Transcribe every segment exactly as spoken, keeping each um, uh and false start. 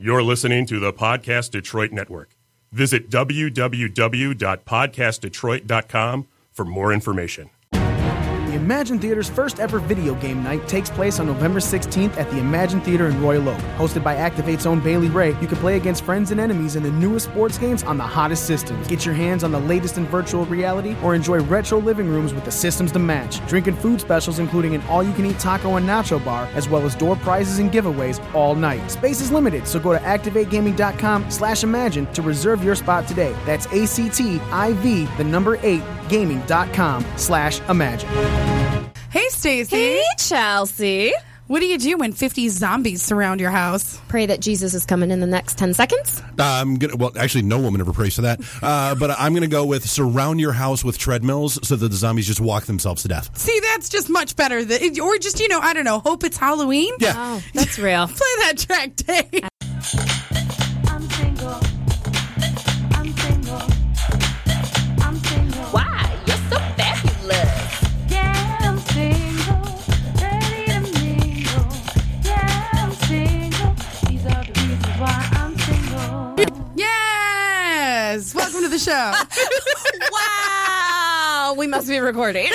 You're listening to the Podcast Detroit Network. Visit w w w dot podcast detroit dot com for more information. The Imagine Theater's first ever video game night takes place on November sixteenth at the Imagine Theater in Royal Oak. Hosted by Activate's own Bailey Ray, you can play against friends and enemies in the newest sports games on the hottest systems. Get your hands on the latest in virtual reality or enjoy retro living rooms with the systems to match. Drink and food specials including an all-you-can-eat taco and nacho bar, as well as door prizes and giveaways all night. Space is limited, so go to activate gaming dot com slash imagine to reserve your spot today. That's A C T I V, the number eight, gaming dot com slash imagine. Hey, Stacey. Hey, Chelsea. What do you do when fifty zombies surround your house? Pray that Jesus is coming in the next ten seconds. Uh, I'm gonna, well, actually, no woman ever prays for that. Uh, but I'm going to go with surround your house with treadmills so that the zombies just walk themselves to death. See, that's just much better. Than, or just, you know, I don't know, hope it's Halloween? Yeah. Oh, that's real. Play that track, Dave. I'm single. I'm single. I'm single. Why? You're so fabulous. Yeah, I'm single. Ready to mingle. Yeah, I'm single. These are the reasons why I'm single. Yes. Welcome to the show. Wow. We must be recording.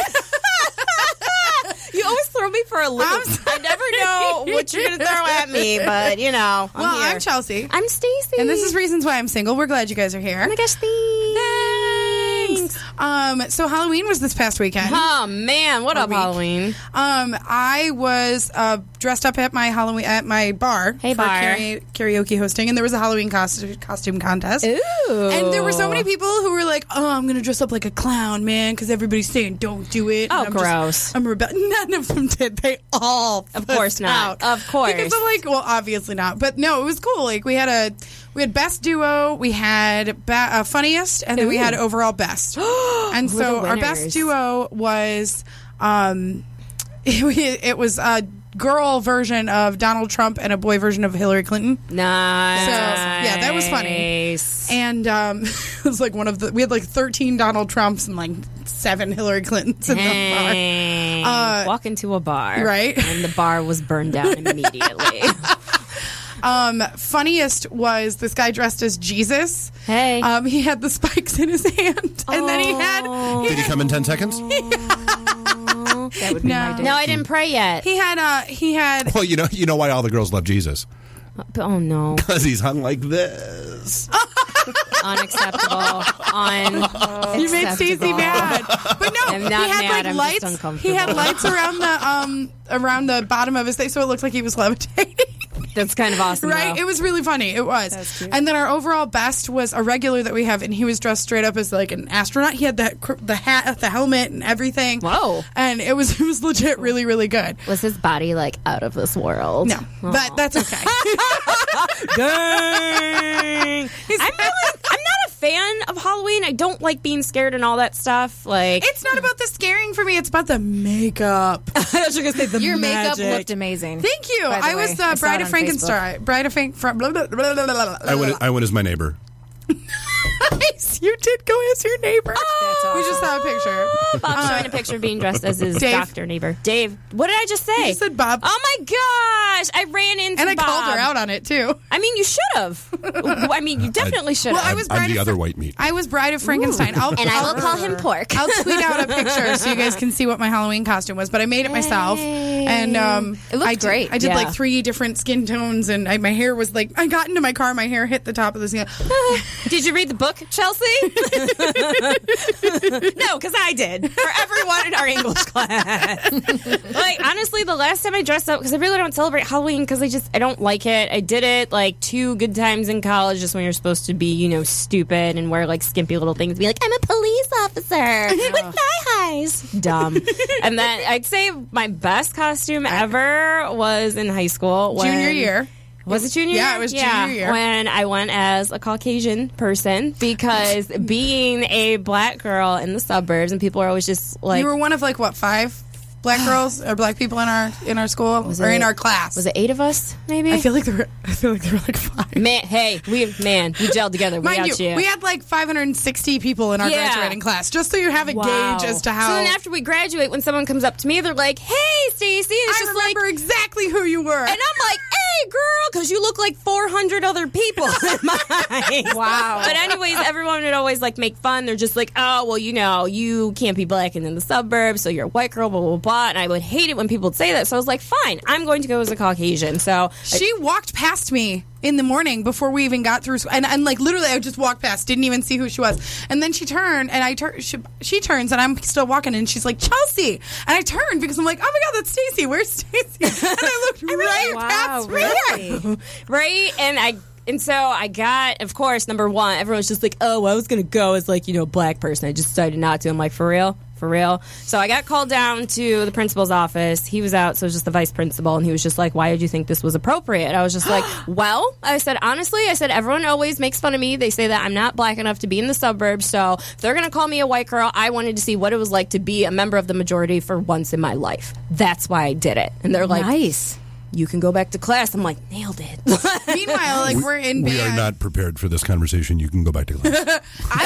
You always throw me for a loop. I never know what you're going to throw at me, but, you know, I'm well, here. I'm Chelsea. I'm Stacey. And this is Reasons Why I'm Single. We're glad you guys are here. Oh my gosh, thanks. Thanks. Um, so Halloween was this past weekend. Oh, man. What A up, week. Halloween? Um, I was uh, dressed up at my Halloween at my bar Hey, for bar. karaoke, karaoke hosting, and there was a Halloween costume costume contest. Ooh. And there were so many people who were like, "Oh, I'm gonna dress up like a clown, man," because everybody's saying, "Don't do it." Oh, And I'm gross. Just, I'm rebel. None of them did. They all, Of course fussed not. out. Of course. Because I'm like, well, obviously not. But no, it was cool. Like we had a, we had best duo, we had ba- uh, funniest, and then we Ooh. had overall best. And Who so were the our best winners? duo was, um, it, it was a girl version of Donald Trump and a boy version of Hillary Clinton. Nice. So, yeah, that was funny. And um, it was like one of the, we had like thirteen Donald Trumps and like seven Hillary Clintons in the Dang. bar. Uh, Walk into a bar. right? And the bar was burned down immediately. Um, funniest was this guy dressed as Jesus. Hey. Um, he had the spikes in his hand. And then he had, he Did he had, come in ten seconds? That would be No. my day. No, I didn't pray yet. he had, uh, he had, Well, you know, you know why all the girls love Jesus? Oh, no. Because he's hung like this. Unacceptable. Unacceptable. you made Stacey mad. But no, I'm not he had mad, like I'm just lights, uncomfortable. he had lights around the, um, around the bottom of his face so it looked like he was levitating. That's kind of awesome. Right? though. It was really funny. It was. That's cute. And then our overall best was a regular that we have, and he was dressed straight up as like an astronaut. He had the the hat, the helmet, and everything. Whoa. And it was it was legit really, really good. Was his body, like, out of this world? No, but that's okay. Dang. I'm, really, I'm not a fan of Halloween. I don't like being scared and all that stuff. Like, It's not about the scaring for me. It's about the makeup. I was going to say the Your makeup magic. looked amazing. Thank you. By the I was way, the I saw Bride it of on Frankenstein. Bride of Frank. Blah, blah, blah, blah, blah, blah, I went, I went as my neighbor. Nice. You did go as your neighbor. Oh. We just saw a picture. Bob's showing a picture of being dressed as his Dave. doctor neighbor. Dave, what did I just say? You said Bob. Oh my gosh! I ran into And I Bob. called her out on it too. I mean, you should have. I mean, you definitely should have. Well, I was I'm Bride the of other Fra- white meat. I was Bride of Frankenstein. I'll, and I I'll- will call him Pork. I'll tweet out a picture so you guys can see what my Halloween costume was. But I made it myself, and um, It looked I did, great. I did Yeah. like three different skin tones, and I, my hair was like I got into my car, my hair hit the top of the skin. Did you read the book, Chelsea? No, because I did. For everyone in our English class. Like, honestly, the last time I dressed up, because I really don't celebrate Halloween because I just, I don't like it. I did it like two good times in college, just when you're supposed to be, you know, stupid and wear like skimpy little things. Be like, I'm a police officer with thigh highs. Dumb. And then I'd say my best costume ever was in high school. When, Junior year. Was it junior Yeah, year? it was junior year. When I went as a Caucasian person, because being a black girl in the suburbs, and people are always just like, You were one of like what five black girls or black people in our in our school Was or it- in our class? was it eight of us, maybe? I feel like there were. I feel like there were like five. man, hey, we man, we gelled together. We Mind got you, you. we had like five hundred sixty people in our Yeah. graduating class, just so you have a Wow. gauge as to how. So then after we graduate, when someone comes up to me, they're like, "Hey, Stacey," and it's I just remember like, exactly who you were. and I'm like, "Hey, "Hey, girl," because you look like four hundred other people in my eyes. Wow. But anyways, everyone would always like make fun. They're just like, "Oh, well, you know, you can't be black and in the suburbs, so you're a white girl, blah blah blah." And I would hate it when people would say that. So I was like, "Fine, I'm going to go as a Caucasian." So She walked past me in the morning before we even got through, and, and like literally, I just walked past, didn't even see who she was, and then she turned, and I tur- she, she turns, and I'm still walking, and she's like, "Chelsea," and I turned because I'm like, "Oh my god, that's Stacy. Where's Stacy?" And I looked right wow, past me. really? right? And I and so I got, of course, number one, everyone's just like, "Oh, well, I was gonna go as like, you know, black person." I just decided not to. I'm like, for real? For real? So I got called down to the principal's office. He was out, so it was just the vice principal, and he was just like, "Why did you think this was appropriate?" I was just like, well, I said, honestly, I said, everyone always makes fun of me. They say that I'm not black enough to be in the suburbs, so if they're going to call me a white girl, I wanted to see what it was like to be a member of the majority for once in my life. That's why I did it. And they're like, Nice. you can go back to class. I'm like, nailed it. Meanwhile, like we're in We band. are not prepared for this conversation. You can go back to class.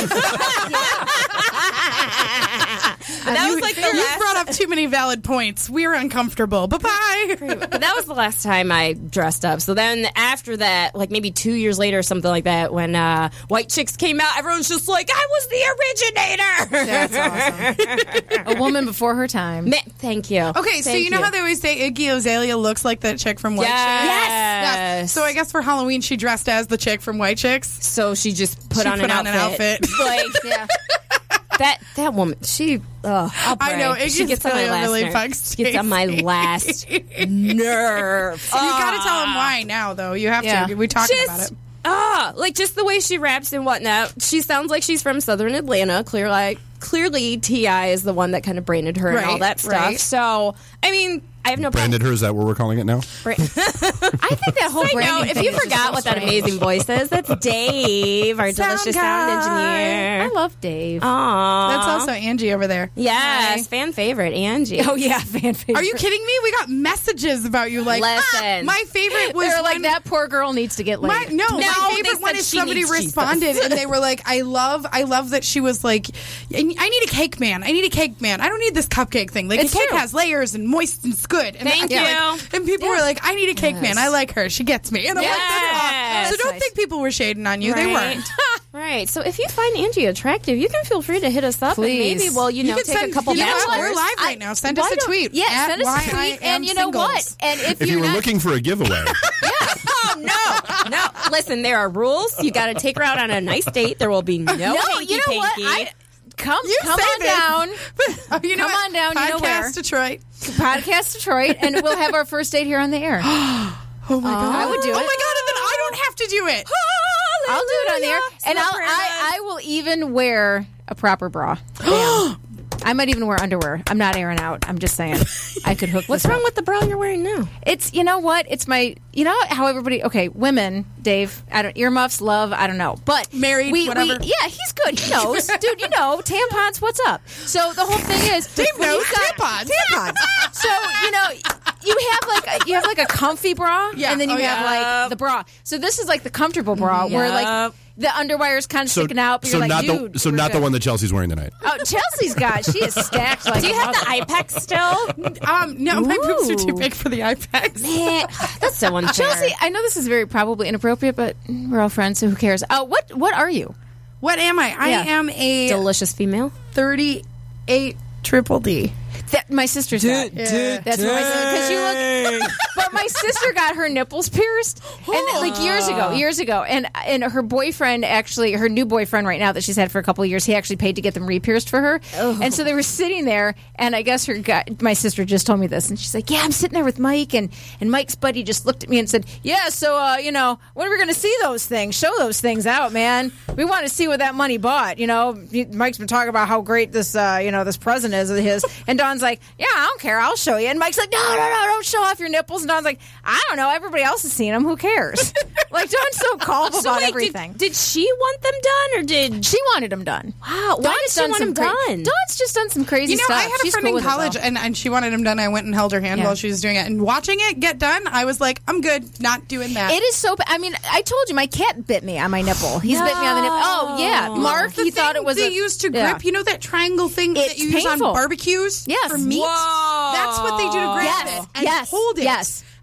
that was like the you last brought up too many valid points. We're uncomfortable. Bye bye. But that was the last time I dressed up. So then after that, like maybe two years later or something like that, when uh, White Chicks came out, everyone's just like, I was the originator. That's awesome. A woman before her time. Ma- Thank you. Okay, so Thank you know how they always say Iggy Azalea looks like that chick from White Yes. Chicks? Yes. Yes. So I guess for Halloween she dressed as the chick from White Chicks. So she just put She on, put an, on an outfit. outfit. Like Yeah. that that woman, she uh, I'll I know, pray. Iggy She gets on my Azalea last really nerve. fucks She gets on my Stacey. last nerve. You got to tell him why now, though. You have Yeah. to. We talked Just- about it. Ah, like just the way she raps and whatnot. She sounds like she's from Southern Atlanta. Clear, like clearly, T I is the one that kind of branded her and all Right, that stuff. right. So, I mean, I have no Branded her, is that what we're calling it now? problem. I think that whole I know. branding If thing you is just forgot so what that strange. amazing voice is, that's Dave, our Sound delicious sound guy. engineer. I love Dave. Aww. That's also Angie over there. yes, fan favorite Angie. Oh yeah, fan favorite. Are you kidding me? We got messages about you. Like, Listen. ah, my favorite was They're like when- that poor girl needs to get laid. My, no, No, my they favorite one said is she somebody needs Jesus. responded and they were like, "I love, I love that she was like, I need a cake man. I need a cake man. I don't need this cupcake thing. Like It's a cake true. has layers and moist and it's good." And Thank I feel you. like- and people were like, "I need a cake man. I like her. She gets me." And I'm like, Yes. "That's awesome." So don't Nice. think people were shading on you. They Right. weren't. Right. So if you find Angie attractive, you can feel free to hit us up Please. and maybe we'll, you know, can take send, a couple you know what? bachelors. We're live I- right now. Send Why us a don't- tweet. Yeah, at send us why a tweet. I am And you know singles. what? And if, If you're you were not, looking for a giveaway, Oh no, no! Listen, there are rules. You got to take her out on a nice date. There will be no. no, hanky you know what? panky. I, come, You come say on this. down, Oh, you know Come what? on down, you know Podcast where. Detroit. podcast Detroit, and we'll have our first date here on the air. Oh my god! I would do Oh it. my god! And then I don't have to do it. I'll do it on the air, and I'll, I, I will even wear a proper bra. Bam. I might even wear underwear. I'm not airing out. I'm just saying. I could hook. What's this wrong up. with the bra you're wearing now? It's, you know what? It's my, you know how everybody, okay, women, Dave, I don't, earmuffs, love, I don't know. But Married, we, whatever. We, yeah, he's good. He knows. Dude, you know, tampons, what's up? So the whole thing is. Dave when knows you've got- tampons. Tampons. So, you know, you have like a, you have like a comfy bra, Yeah. and then you Oh, have yeah. like the bra. So this is like the comfortable bra where like Yep. the underwire is kind of so, sticking out, but so you're not like, dude. the so we're not the good. one that Chelsea's wearing tonight. Oh, Chelsea's got, she is stacked like Do you a have the mother. Ipex still? Um, no, my boobs are too Ooh. big for the Ipex. Man, that's so unfair. Chelsea, I know this is very probably inappropriate, but we're all friends, so who cares? Oh, what what are you? What am I? I Yeah. am a delicious female. thirty-eight triple D. That my sister's that. Yeah. That's what my sister, because you look. But my sister got her nipples pierced, and like years ago, years ago, and and her boyfriend actually, her new boyfriend right now that she's had for a couple of years, he actually paid to get them re-pierced for her. And so they were sitting there, and I guess her guy, my sister just told me this, and she's like, "Yeah, I'm sitting there with Mike, and and Mike's buddy just looked at me and said, yeah, so uh, you know, when are we going to see those things? Show those things out, man. We want to see what that money bought. You know, Mike's been talking about how great this, uh, you know, this present is of his." And Dawn's like, "Yeah, I don't care. I'll show you." And Mike's like, "No, no, no, don't show off your nipples." And Dawn's like, "I don't know. Everybody else has seen them. Who cares?" Like, Dawn's so calm So about wait, everything. Did, did she want them done, or did she wanted them done. Wow, why did she want some them done? Dawn's just done some crazy You know, stuff. I had a She's friend cool in with it, college, though. and, and she wanted him done. I went and held her hand Yeah. while she was doing it. And watching it get done, I was like, I'm good, not doing that. It is so bad. I mean, I told you my cat bit me on my nipple. He's bit me on the nipple. Oh yeah, Mark. The He thought thing it was they a, used to yeah. grip. You know that triangle thing that It's you use on painful. barbecues Yes. for meat? Whoa. That's what they do to grab Yes. it and Yes. hold it. Yes.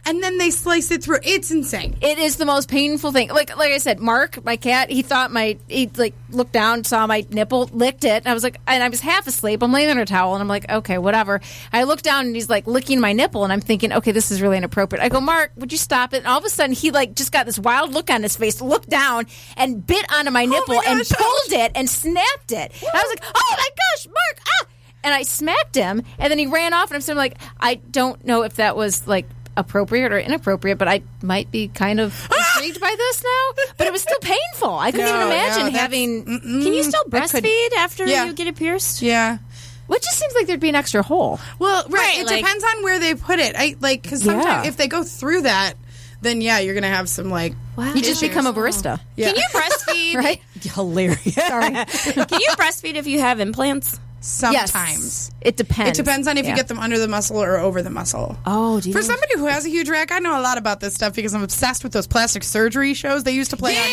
and then they slice it through. It's insane. It is the most painful thing. Like like I said, Mark, my cat, he thought my he like looked down, saw my nipple, licked it, and I was like, and I was half asleep. I'm laying on a towel, and I'm like, okay, whatever. I look down, and he's like licking my nipple, and I'm thinking, okay, this is really inappropriate. I go, Mark, would you stop it? And all of a sudden, he like just got this wild look on his face, looked down, and bit onto my nipple my and gosh, pulled it and snapped it. And I was like, oh my gosh, Mark, ah! And I smacked him, and then he ran off, and I'm still like, I don't know if that was like appropriate or inappropriate, but I might be kind of intrigued by this now. But it was still painful. I couldn't No, even imagine no, that's- having. Can you still I couldn't. breastfeed after Yeah. you get it pierced? Yeah. Well, it just seems like there'd be an extra hole. Well, right. Right, it like- depends on where they put it. I like because sometimes Yeah. if they go through that, then yeah, you're gonna have some like. Wow. You just issues. become a barista, Yeah. Can you breastfeed? right? Hilarious. Sorry. Can you breastfeed if you have implants? Sometimes. Yes. It depends. It depends on if Yeah. you get them under the muscle or over the muscle. Oh, do you For somebody who has a huge rack, I know a lot about this stuff because I'm obsessed with those plastic surgery shows they used to play on.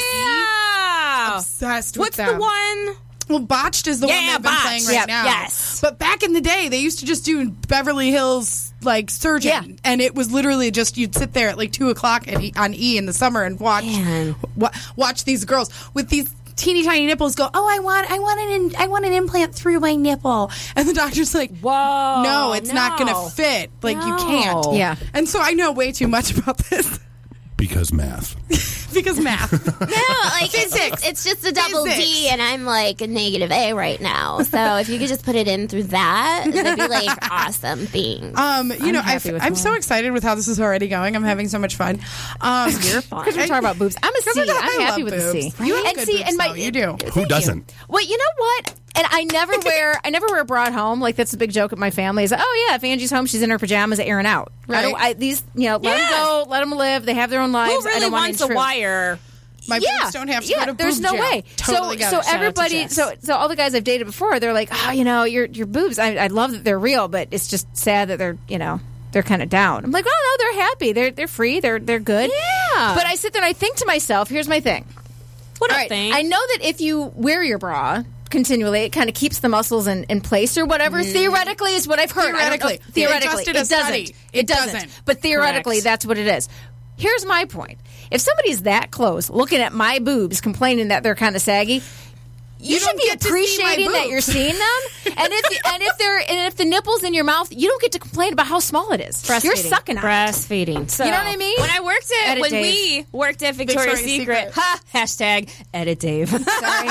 Yeah. Obsessed with What's them. the one? Well, Botched is the one Yeah, they've been Botched. playing right Yep, now. yes. But back in the day, they used to just do Beverly Hills like surgeon, Yeah. and it was literally just you'd sit there at like two o'clock at e, on E in the summer and watch Man. wa- watch these girls with these teeny tiny nipples go, oh, I want I want an in, I want an implant through my nipple, and the doctor's like, Whoa. no, it's not no. going to fit. Like you No. can't. Yeah. And so I know way too much about this Because math. because math. No, like it's Physics. just, it's just a double Physics. D, and I'm like a negative A right now. So if you could just put it in through that, it'd be like awesome thing. Um, you know, I happy f- with I'm mine. so excited with how this is already going. I'm having so much fun. Um, You're fun. Because we're talking about boobs. I'm a C. I I'm happy love with a boobs. C. You have and good see, boobs, and my though. You do. Who doesn't? Well, you know what? And I never wear I never wear a bra at home. Like that's a big joke at my family. Is oh yeah, if Angie's home, she's in her pajamas, airing out. I don't. Right. I, these you know, let Yeah. them go, let them live. They have their own lives. Who I really don't want wants to a intrude. wire? My Yeah, boobs don't have to yeah. go to there's boob no jail. way. Totally so, got so it. Shout out to everybody, Jess. so so all the guys I've dated before, they're like, oh, you know, your your boobs. I, I love that they're real, but it's just sad that they're you know they're kind of down. I'm like, oh no, they're happy. They're they're free. They're they're good. Yeah. But I sit there and I think to myself, here's my thing. What All a right, thing. I know that if you wear your bra continually, it kind of keeps the muscles in, in place or whatever. Theoretically, is what I've heard. I don't know- Mm. Theoretically. They just theoretically, did a it doesn't. study. It, It doesn't. doesn't. But theoretically, Correct. that's what it is. Here's my point: if somebody's that close, looking at my boobs, complaining that they're kind of saggy. You, You should don't be get to see my appreciating that boobs. you're seeing them, and if and if they're and if the nipples in your mouth, you don't get to complain about how small it is. You're Breastfeeding. sucking on it. breastfeeding. So, You know what I mean? When I worked at Edit when Dave. we worked at Victoria's, Victoria's Secret, Secret. ha hashtag edit Dave. Sorry,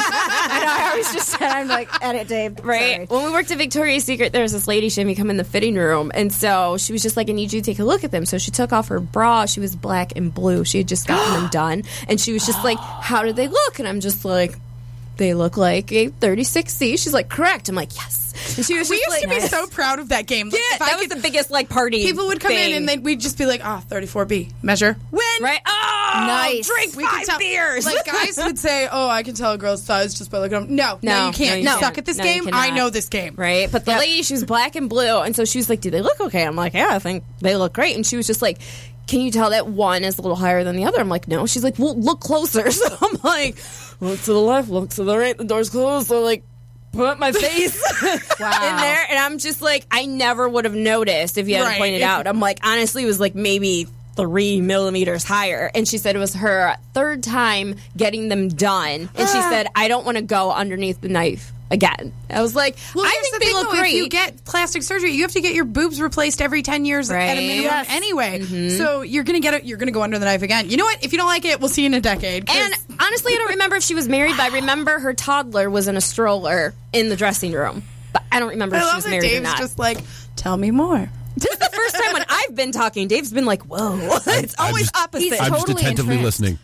I know. I always just said I'm like edit Dave. Right. Sorry. When we worked at Victoria's Secret, there was this lady, she had me come in the fitting room. And so she was just like, I need you to take a look at them. So she took off her bra. She was black and blue. She had just gotten them done. And she was just like, how do they look? And I'm just like, they look like a thirty-six C. She's like, correct. I'm like, yes. And she was We just used like, to be so proud of that game. Like, yeah, if I that was could- the biggest like party. People would come thing. in and they'd, we'd just be like, oh, thirty-four B. Measure. Win. Right? Oh, Nice. Drink We could five tell- beers. Like guys would say, "Oh, I can tell a girl's size just by looking at them." No, no, No, you can't. no, you you can't. suck at this No, you game. cannot. I know this game. Right? But the lady, she was black and blue. And so she was like, do they look okay? I'm like, yeah, I think they look great. And she was just like, can you tell that one is a little higher than the other? I'm like, no. She's like, well, look closer. So I'm like, look to the left, look to the right. The door's closed. So like, put my face in there. And I'm just like, I never would have noticed if you hadn't Right. pointed out. I'm like, honestly, it was like maybe three millimeters higher. And she said it was her third time getting them done. And she said, I don't want to go underneath the knife again. I was like, Well, I here's think the they thing, look though, great. If you get plastic surgery, you have to get your boobs replaced every ten years at a Right. minimum Yes. anyway. So you're gonna get it. You're gonna go under the knife again. You know what? If you don't like it, we'll see you in a decade. 'cause- And honestly, I don't remember if she was married, but I remember her toddler was in a stroller in the dressing room. But I don't remember I if she love was that married or Dave's not. just like, tell me more. This is the first time when I've been talking, Dave's been like, whoa. It's I'm always just- opposite. He's I'm Totally just attentively entranced. listening.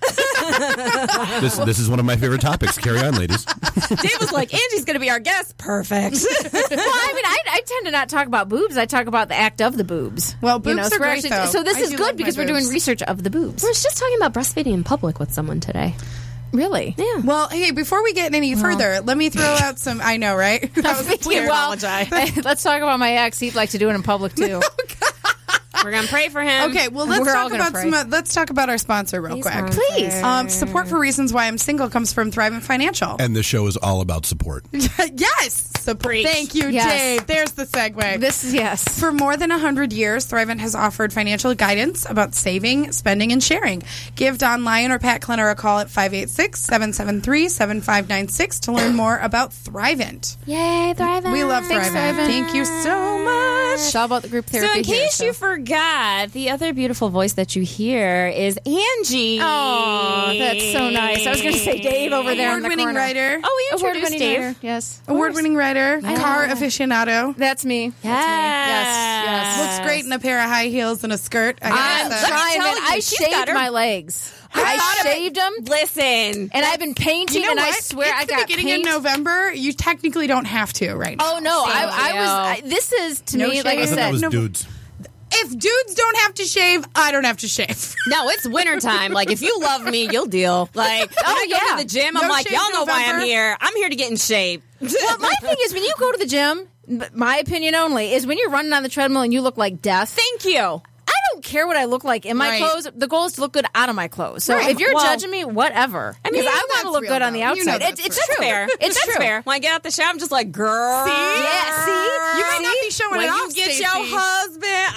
this this is one of my favorite topics. Carry on, ladies. Dave was like, Angie's going to be our guest. Perfect. Well, I mean, I, I tend to not talk about boobs. I talk about the act of the boobs. Well, You know, boobs so are we're great, actually- though. So this I is do good like my because we're doing boobs. research of the boobs. I was just talking about breastfeeding in public with someone today. Really? Yeah. Well, hey, before we get any further, let me throw out some. I know, right? That was We weird. well, let's talk about my ex. He'd like to do it in public too. We're gonna pray for him. Okay, well let's We're all talk gonna about pray. some. Uh, let's talk about our sponsor real Please, quick. sponsor. Please. Um, support for reasons why I'm single comes from Thrivent Financial. And the show is all about support. Yes, support. Thank you, Yes. Dave. There's the segue. This is yes. For more than one hundred years, Thrivent has offered financial guidance about saving, spending, and sharing. Give Don Lyon or Pat Klenner a call at five eight six, seven seven three, seven five nine six to learn more about Thrivent. Yay, Thrivent. We love Thanks, Thrivent. Thrivent. Thank you so much. It's all about the group So, therapy. in here, case so. you forgot, the other beautiful voice that you hear is Angie. Oh, that's so nice. I was going to say Dave over there in the Award-winning corner. writer. Oh, we introduced Award-winning Dave. writer. Yes. Award-winning writer. Car aficionado. That's me. Yes. Yes, yes. Looks great in a pair of high heels and a skirt. I I'm gotta say. trying. tell and you, I she's got shaved her- my legs. I I thought of it. shaved them, Listen. and I've been painting, You know and what? I swear it's I the got beginning paint. of November. You technically don't have to right now. Oh no, I, I you. was. I, this is to No me, like I shave. I thought that said, was no- dudes. If dudes don't have to shave, I don't have to shave. No, it's wintertime. Like, if you love me, you'll deal. Like, when I go yeah. to the gym, No I'm like, shave y'all know why I'm November. here. I'm here to get in shape. well, my thing is when you go to the gym. My opinion only is when you're running on the treadmill and you look like death. Thank you. I don't care what I look like in my Right. clothes. The goal is to look good out of my clothes. So Right. if you're Well, judging me, whatever. I mean, Because I that's want to look real, good on the though. You know outside. that's It- it's real. true. Fair. It's That's true. fair. When I get out the shower, I'm just like, girl. See? Yeah, see? You might not be showing when it you off, get Stacey. your husband,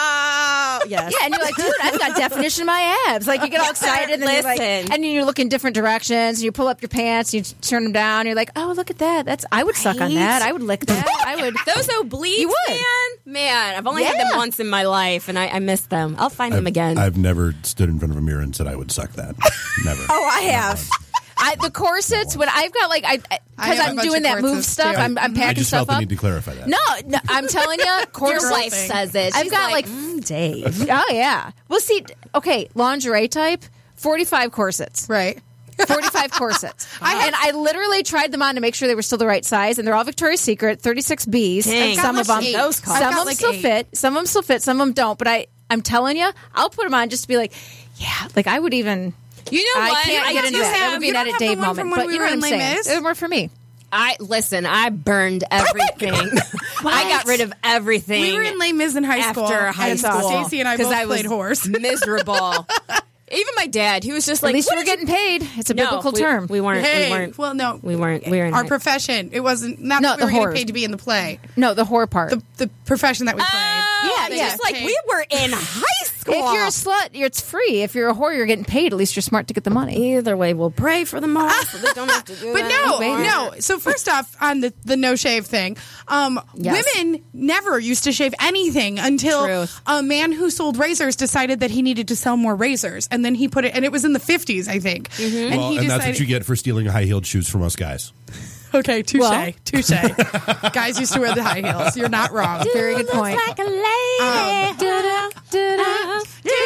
oh, yes. Yeah, and you're like, dude, I've got definition in my abs. Like, you get all excited, and then you're like, Listen. and then you look in different directions, and you pull up your pants, and you turn them down, and you're like, oh, look at that. That's I would suck on Right? that. I would lick that. I would. Those obliques, You would. man. Man, I've only had Yeah. them once in my life, and I, I miss them. I'll find them I've, again. I've never stood in front of a mirror and said I would suck that. Never. Oh, I have. I, the corsets, when I've got like, I I because have a I'm bunch doing of that move corsets, stuff, too. I'm, I'm I packing just stuff felt the up. need to clarify that. No, no, I'm telling you, Your corset. wife says it. I've She's got like, mm, Dave. oh yeah. Well, see, okay, lingerie type, forty-five corsets. Right. forty-five corsets. And I literally tried them on to make sure they were still the right size, and they're all Victoria's Secret, thirty-six B's. Dang. And some I've of got them, like eight. those I've some got of them like still eight. fit, some of them still fit, some of them don't. But I, I'm telling you, I'll put them on just to be like, yeah, like I would even. You know I what? can't I get used into to that. That have- would be you an don't edit have the Dave one moment. from when But we you know were what in I'm Les saying? Mis? They were for me. I listen. I burned everything. I got rid of everything. We were in Les Mis in high school. After high and school. Stacey and I 'Cause both I was played horse. miserable. Even my dad, he was just like, At least "What we're did you-" getting paid. It's a No, biblical we, term. We weren't. Hey, we weren't. well, no, we weren't. We were in our high- profession. It wasn't not No, that we the were getting horror. paid to be in the play. no, the whore part. The the profession that we played. Oh, Yeah, it's yeah. just like we were in high school. If you're a slut, you're, it's free. If you're a whore, you're getting paid. At least you're smart to get the money. Either way, we'll pray for them all, so they don't have to do But that no, anymore. no. So first off, on the, the no shave thing, um, Yes. women never used to shave anything until Truth. a man who sold razors decided that he needed to sell more razors, and then he put it, and it was in the fifties, I think. Mm-hmm. And Well, he and that's decided, what you get for stealing high heeled shoes from us guys. okay, touche, Well. touche. Guys used to wear the high heels. You're not wrong. Very good point. Like a lady. Um, Da-da, da-da.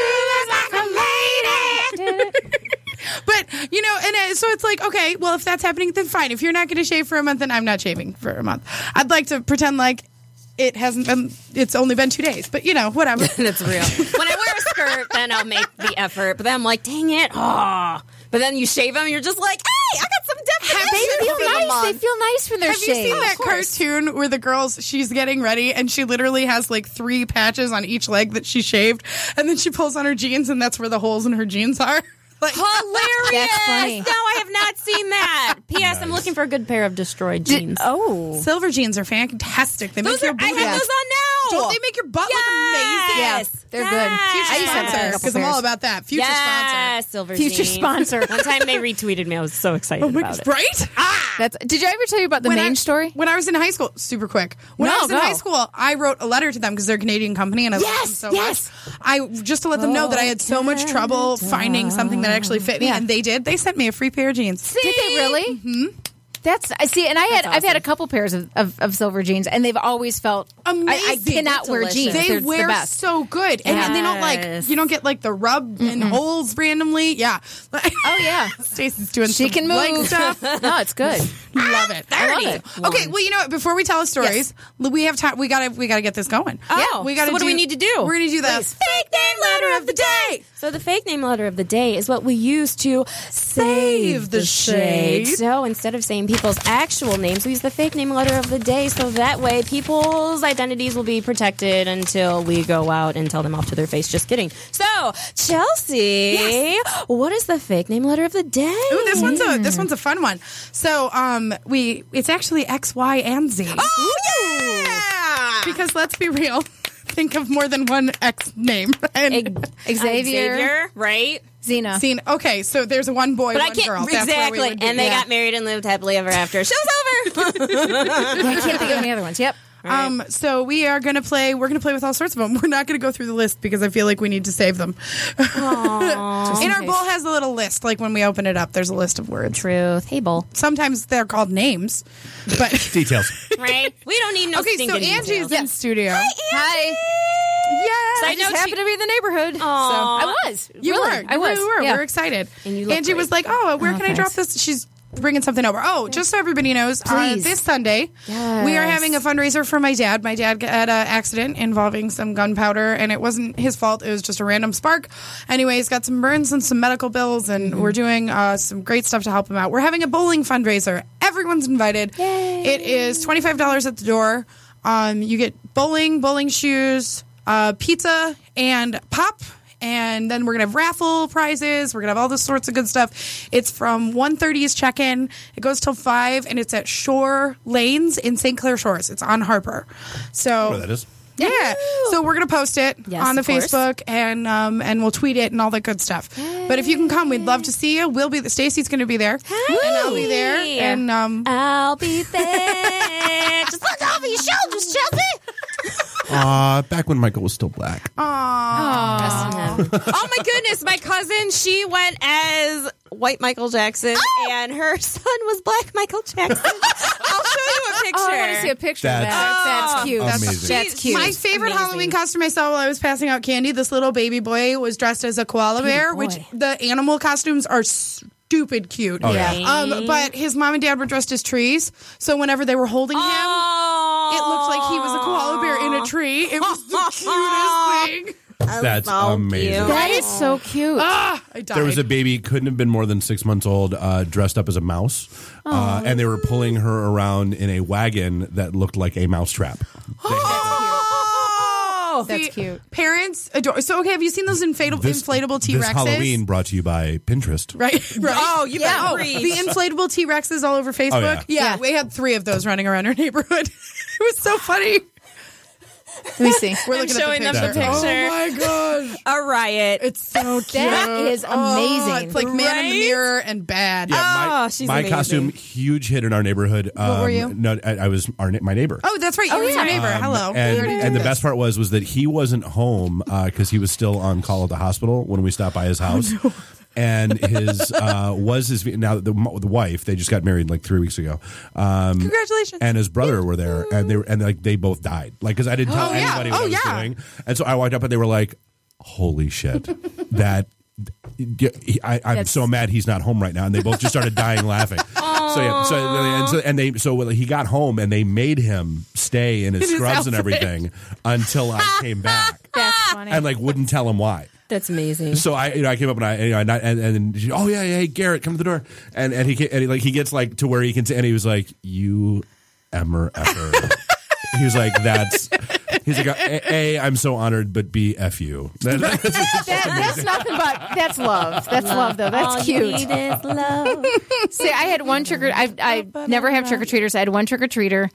But you know, and uh, so it's like, okay, well, if that's happening, then fine. If you're not going to shave for a month, then I'm not shaving for a month. I'd like to pretend like it hasn't been. It's only been two days, but you know, whatever. That's real. When I wear a skirt, then I'll make the effort. But then I'm like, dang it. Oh. But then you shave them, you're just like, hey, I got some definition. They feel for the nice. They month. feel nice when they're Have you shaved. seen that cartoon where the girl's she's getting ready and she literally has like three patches on each leg that she shaved, and then she pulls on her jeans and that's where the holes in her jeans are. Like, Hilarious. That's funny. No, I have not seen that. P S. I'm looking for a good pair of destroyed jeans. Oh. silver jeans are fantastic. They Those make are, your I booty. have those on now. Don't they make your butt look amazing? Yes. They're good. Yes. Future I used to have a sponsor, couple because I'm pairs. all about that. Future Yes, sponsor. silver Future jeans. sponsor. One time they retweeted me. I was so excited Oh my about gosh, it. right? Ah! That's, did I ever tell you about the When main I- story? When I was in high school, super quick. When No, I was in go. high school, I wrote a letter to them because they're a Canadian company and I love Yes, them so yes. much. I just to let them know that I had so much trouble finding something that actually fit me, Yeah. and they did. They sent me a free pair of jeans. Did they really? Mm-hmm. That's I see, and I had I've had a couple pairs of, of, of silver jeans, and they've always felt Amazing. I, I cannot wear Delicious. jeans. They They're wear the best. so good, and, and they don't like Yes. you don't get like the rub and holes randomly. Yeah. Oh yeah, Stacey's doing she some can leg move. stuff. No, it's good. Love it. I love it. Okay, well, you know what? Before we tell the stories, we have time. We gotta we gotta get this going. Oh, we gotta. so what do we need to do? We're gonna do the Please. fake name letter of the day. So the fake name letter of the day is what we use to save the shade. So instead of saying using people's actual names. We use the fake name letter of the day, so that way people's identities will be protected until we go out and tell them off to their face. Just kidding. So, Chelsea, what is the fake name letter of the day? Ooh, this one's a this one's a fun one. So, um, we it's actually X, Y, and Z. Oh, yeah! Because let's be real, think of more than one X name. And Xavier, right? Xena. Seen. Okay, so there's a one boy, But one I can't girl. That's where we exactly, would be. and they Yeah. got married and lived happily ever after. Show's over. I can't think of any other ones. Yep. Um, so we are going to play, we're going to play with all sorts of them. We're not going to go through the list because I feel like we need to save them. In our bowl has a little list. Like when we open it up, there's a list of words. Truth. Hey, Bull. Sometimes they're called names, but Details. Right? We don't need no okay, so stinking Angie's details. in studio. Hi. Yes. I I know just happened she- to be in the neighborhood. So I was. You really. were. I You was. really were. Yeah. We were excited. And you look Angie great. was like, oh, where Oh, can I drop thanks. this? She's bringing something over. Oh, just so everybody knows, uh, Please. this Sunday, we are having a fundraiser for my dad. My dad had an accident involving some gunpowder, and it wasn't his fault. It was just a random spark. Anyway, he's got some burns and some medical bills, and we're doing uh, some great stuff to help him out. We're having a bowling fundraiser. Everyone's invited. It is twenty-five dollars at the door. Um, you get bowling, bowling shoes, uh, pizza, and pop. And then we're going to have raffle prizes. We're going to have all this sorts of good stuff. It's from one thirty's check-in. It goes till five, and it's at Shore Lanes in Saint Clair Shores. It's on Harper. So What that is? yeah. So we're going to post it Yes, on the of course. Facebook, and um, and we'll tweet it and all that good stuff. But if you can come, we'd love to see you. We'll be Stacy's going to be there, and I'll be there, and um, I'll be there. Just look over your shoulders, Chelsea. Uh, back when Michael was still black. Oh my goodness, my cousin, she went as white Michael Jackson, and her son was black Michael Jackson. I'll show you a picture. Oh, I want to see a picture That's- of that. That's cute. Amazing. That's cute. my favorite Amazing. Halloween costume I saw while I was passing out candy, this little baby boy was dressed as a koala bear, boy. which the animal costumes are stupid cute. Oh, yeah. Um, but his mom and dad were dressed as trees, so whenever they were holding him, Oh. it looked like he was a koala bear in a tree. It was the cutest thing. That's so amazing. cute. That is so cute. Ah, I died. There was a baby, couldn't have been more than six months old, uh, dressed up as a mouse. Uh, and they were pulling her around in a wagon that looked like a mousetrap. Oh, That's the cute. Parents adore. So, okay, have you seen those inflatable, This- inflatable T This Rexes? Halloween brought to you by Pinterest. Right, right. Oh, you yeah. better Oh, preach. the inflatable T Rexes all over Facebook. Oh, yeah. yeah, we had three of those running around our neighborhood. It was so funny. Let me see. We're I'm looking showing at them the the picture. picture. Oh my gosh, A riot. it's so cute. That is amazing. Oh, it's like Man in the Right? Mirror and bad. Yeah, my, Oh, she's my amazing. costume, huge hit in our neighborhood. Um, were you? No, I, I was our, ne- my neighbor. Oh, that's right. You were your neighbor. Hello. We And, already did and the this. best part was was that he wasn't home because he was still on call at the hospital when we stopped by his house. And his uh, was his now the, the wife, they just got married like three weeks ago. Um, Congratulations. and his brother were there, and they were, and like they both died, like because I didn't tell Oh, yeah. anybody what Oh, I was yeah. doing, and so I walked up and they were like, "Holy shit, that." He, I, I'm That's- so mad he's not home right now, and they both just started dying laughing. So yeah, so and, so and they so he got home and they made him stay in his In his scrubs and outfit. everything until I came back, That's funny. and like wouldn't tell him why. That's amazing. So I, you know, I came up and I, you know, and I, and, and she, oh yeah, yeah, hey Garrett, come to the door, and and he, ca- and he like he gets like to where he can, t- and he was like, you emmer effer. He was like, that's. He's like, a, a, I'm so honored, but B, F you. That- that's, That- that's nothing but that's love. That's love, though. That's All cute. You need is love. See, I had one trick or I I never have trick or treaters. I had one trick or treater.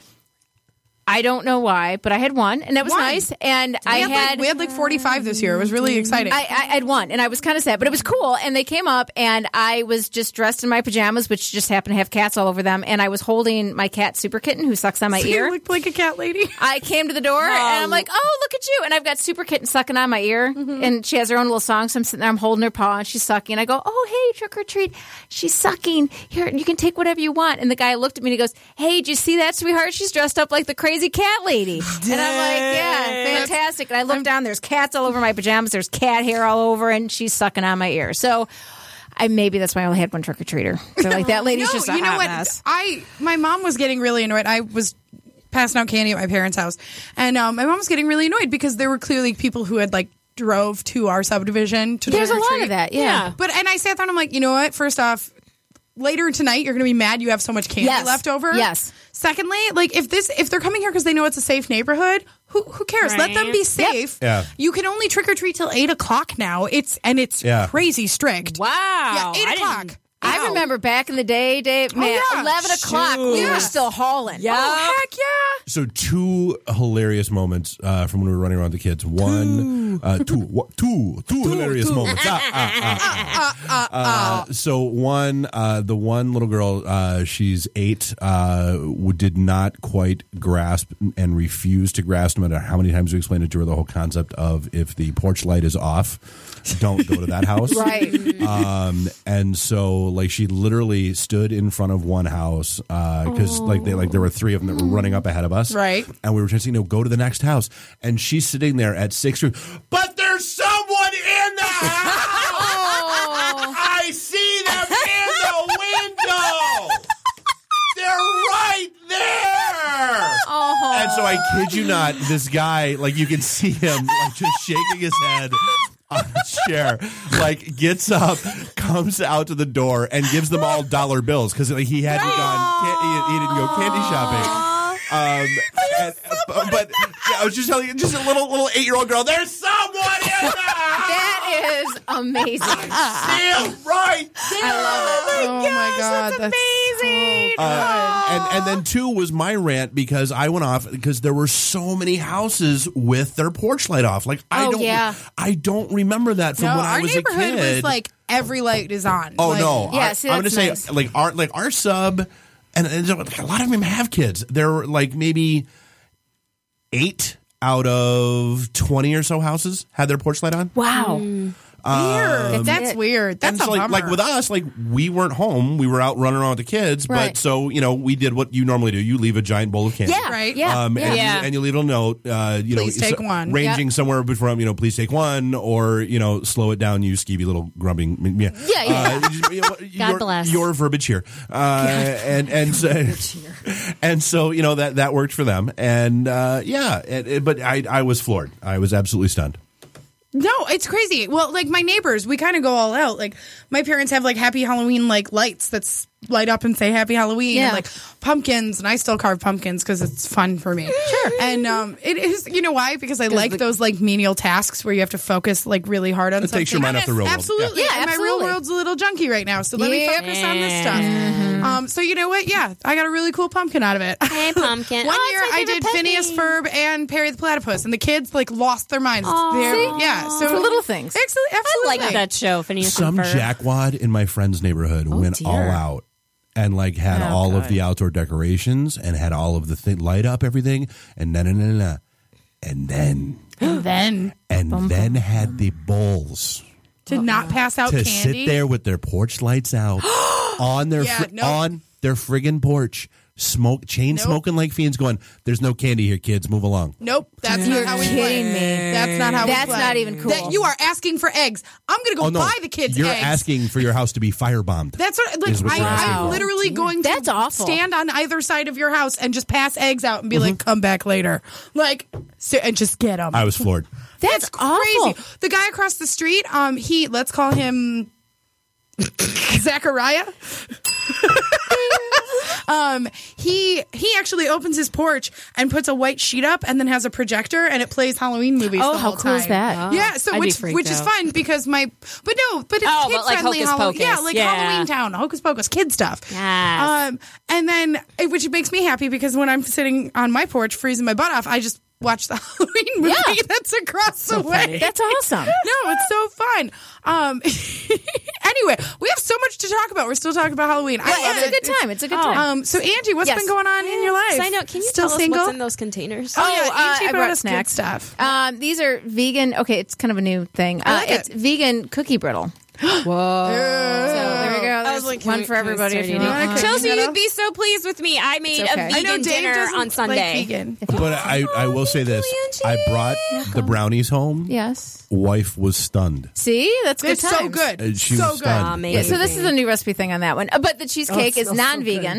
I don't know why, but I had one, and that was One. nice. And I we had, had like, we had like forty-five this year. It was really exciting. I, I had one, and I was kind of sad, but it was cool. And they came up, and I was just dressed in my pajamas, which just happened to have cats all over them. And I was holding my cat, Super Kitten, who sucks on my You ear. looked like a cat lady. I came to the door, and I'm like, "Oh, look at you!" And I've got Super Kitten sucking on my ear, and she has her own little song. So I'm sitting there, I'm holding her paw, and she's sucking. I go, "Oh, hey, trick or treat!" She's sucking. Here, you can take whatever you want. And the guy looked at me and he goes, "Hey, did you see that, sweetheart? She's dressed up like the crazy cat lady." And I'm like, "Yeah, fantastic." And I look down, there's cats all over my pajamas, there's cat hair all over, and she's sucking on my ear. So I maybe that's why I only had one trick or treater. They're like, that lady's No, just a you know hot what? mess. I my mom was getting really annoyed. I was passing out candy at my parents' house, and um, my mom was getting really annoyed because there were clearly people who had like drove to our subdivision to There's a trick or lot treat. of that, yeah. But and I sat there and I'm like, you know what? First off, later tonight you're going to be mad you have so much candy Yes. left over. Yes. Secondly, like if this if they're coming here because they know it's a safe neighborhood, who who cares? Let them be safe. Yeah. You can only trick or treat till eight o'clock now. It's and it's Yeah. crazy strict. Wow. Yeah, eight I o'clock. didn't- I remember back in the day, Dave, man, yeah. eleven o'clock, we Shoot. were still hauling. Yeah. Oh, heck yeah. So two hilarious moments uh, from when we were running around with the kids. One, uh, two, wha- two, two hilarious moments. Ah, ah, ah, ah. Uh, so one, uh, the one little girl, uh, she's eight, uh, w- did not quite grasp and refused to grasp, no matter how many times we explained it to her, the whole concept of if the porch light is off, don't go to that house. Right. Um, and so like she literally stood in front of one house because like they like there were three of them that were running up ahead of us, Right. And we were just saying, no, go to the next house, and she's sitting there at six. But there's someone in the house. I see them in the window. They're right there. Oh. And so I kid you not, this guy, like you can see him like just shaking his head on his chair, like gets up, comes out to the door, and gives them all dollar bills because like, he hadn't gone, can- he, he didn't go candy shopping. Um, and, but, but yeah, I was just telling you, just a little little eight year old girl. There's someone in the house. That is amazing. See him right there. I love it. Oh my god, that's amazing. Uh, and and then two was my rant because I went off because there were so many houses with their porch light off. Like I Oh, don't, yeah. I don't remember that from No, when I our was a neighborhood kid. was like every light is on. oh Like, no, Yeah, Our- see, I'm going to that's say nice. like our like our sub, and, and a lot of them have kids. They're like maybe eight out of twenty or so houses had their porch light on. Wow. Weird. That's it. weird. That's and a so, like, bummer. like with us, like we weren't home. We were out running around with the kids. But Right. so, you know, we did what you normally do. You leave a giant bowl of candy. Yeah. Right. Yeah. Um, yeah. and, Yeah. You, and you leave a little note, uh, you Please know, take so- one. ranging Yep. somewhere from, you know, please take one, or, you know, slow it down, you skeevy little grumbling. Yeah. Yeah, yeah. Uh, you- you know, your, bless. Your verbiage here. Uh, and, and, so, and so, you know, that, that worked for them. And, uh, yeah, it, it- but I, I was floored. I was absolutely stunned. No, it's crazy. Well, like my neighbors, we kind of go all out. Like my parents have like Happy Halloween like lights that's light up and say Happy Halloween, Yeah. and like pumpkins, and I still carve pumpkins because it's fun for me. Sure. And um, it is. You know why? Because I like the- those like menial tasks where you have to focus like really hard on It something. takes your mind off the real world. Absolutely. Yeah, and my absolutely. real world's a little junky right now, so let me Yep. focus on this stuff. Um, so you know what? Yeah, I got a really cool pumpkin out of it. Hey, pumpkin. One Oh, year it's my I favorite did Phineas puppy. Ferb and Perry the Platypus, and the kids like lost their minds. They're- yeah, so It's the little things. Excellent, I absolutely. like that show, Phineas Some and Ferb. jackwad in my friend's neighborhood went dear. all out and like had Oh, all of God. the outdoor decorations and had all of the thing light up everything and na na na na, and then And then and then had the bowls to not pass out to candy. sit there with their porch lights out on their Yeah, fri- nope. on their friggin' porch, smoke chain Nope. smoking like fiends, going, "There's no candy here, kids. Move along." Nope, that's You're not how we play. kidding me. That's not how we That's play. not even cool. That you are asking for eggs. I'm going to go Oh no, buy the kids you're eggs. asking for your house to be firebombed. That's what, like, is what I, you're asking I'm for. literally going to That's awful. stand on either side of your house and just pass eggs out and be like, come back later. Like, so, and just get them. I was floored. That's crazy. awful. The guy across the street, um, he, let's call him Zachariah. um, he he actually opens his porch and puts a white sheet up and then has a projector and it plays Halloween movies. Oh, the how whole cool is time. that? Yeah, so I'd be which freaked which is out. fun because my but no, but it's Oh, kid but like friendly Hocus Halloween. Pocus. Yeah, like Yeah. Halloween Town, Hocus Pocus, kid stuff. Yes. Um, and then eh, which makes me happy because when I'm sitting on my porch freezing my butt off, I just watch the Halloween movie Yeah. that's across the way. That's awesome. No, it's so fun. Um, anyway, we have so much to talk about. We're still talking about Halloween. I Yeah, love it's a it. good time. It's a good Oh. time. Um, so Angie, what's Yes. been going on in your life? Side note, can you still tell single? us what's in those containers? Oh, yeah, uh, Angie I brought brought us good snacks. stuff. Um, these are vegan. Okay, it's kind of a new thing. I Uh, like it. it's vegan cookie brittle. Whoa. So there we go. I There's was like, can one we- for can we everybody start if you eating? want. Okay. Chelsea, You know? you'd be so pleased with me. I made It's okay. a I know vegan Dave dinner doesn't on Sunday. like vegan. But I, I will say this: I brought the brownies home. Yes. Wife was stunned. See, that's good It's so times. good. Uh, she so was good. stunned. Amazing. Yeah, so this is a new recipe thing on that one. Uh, But that cheesecake Oh, it is smells so non-vegan.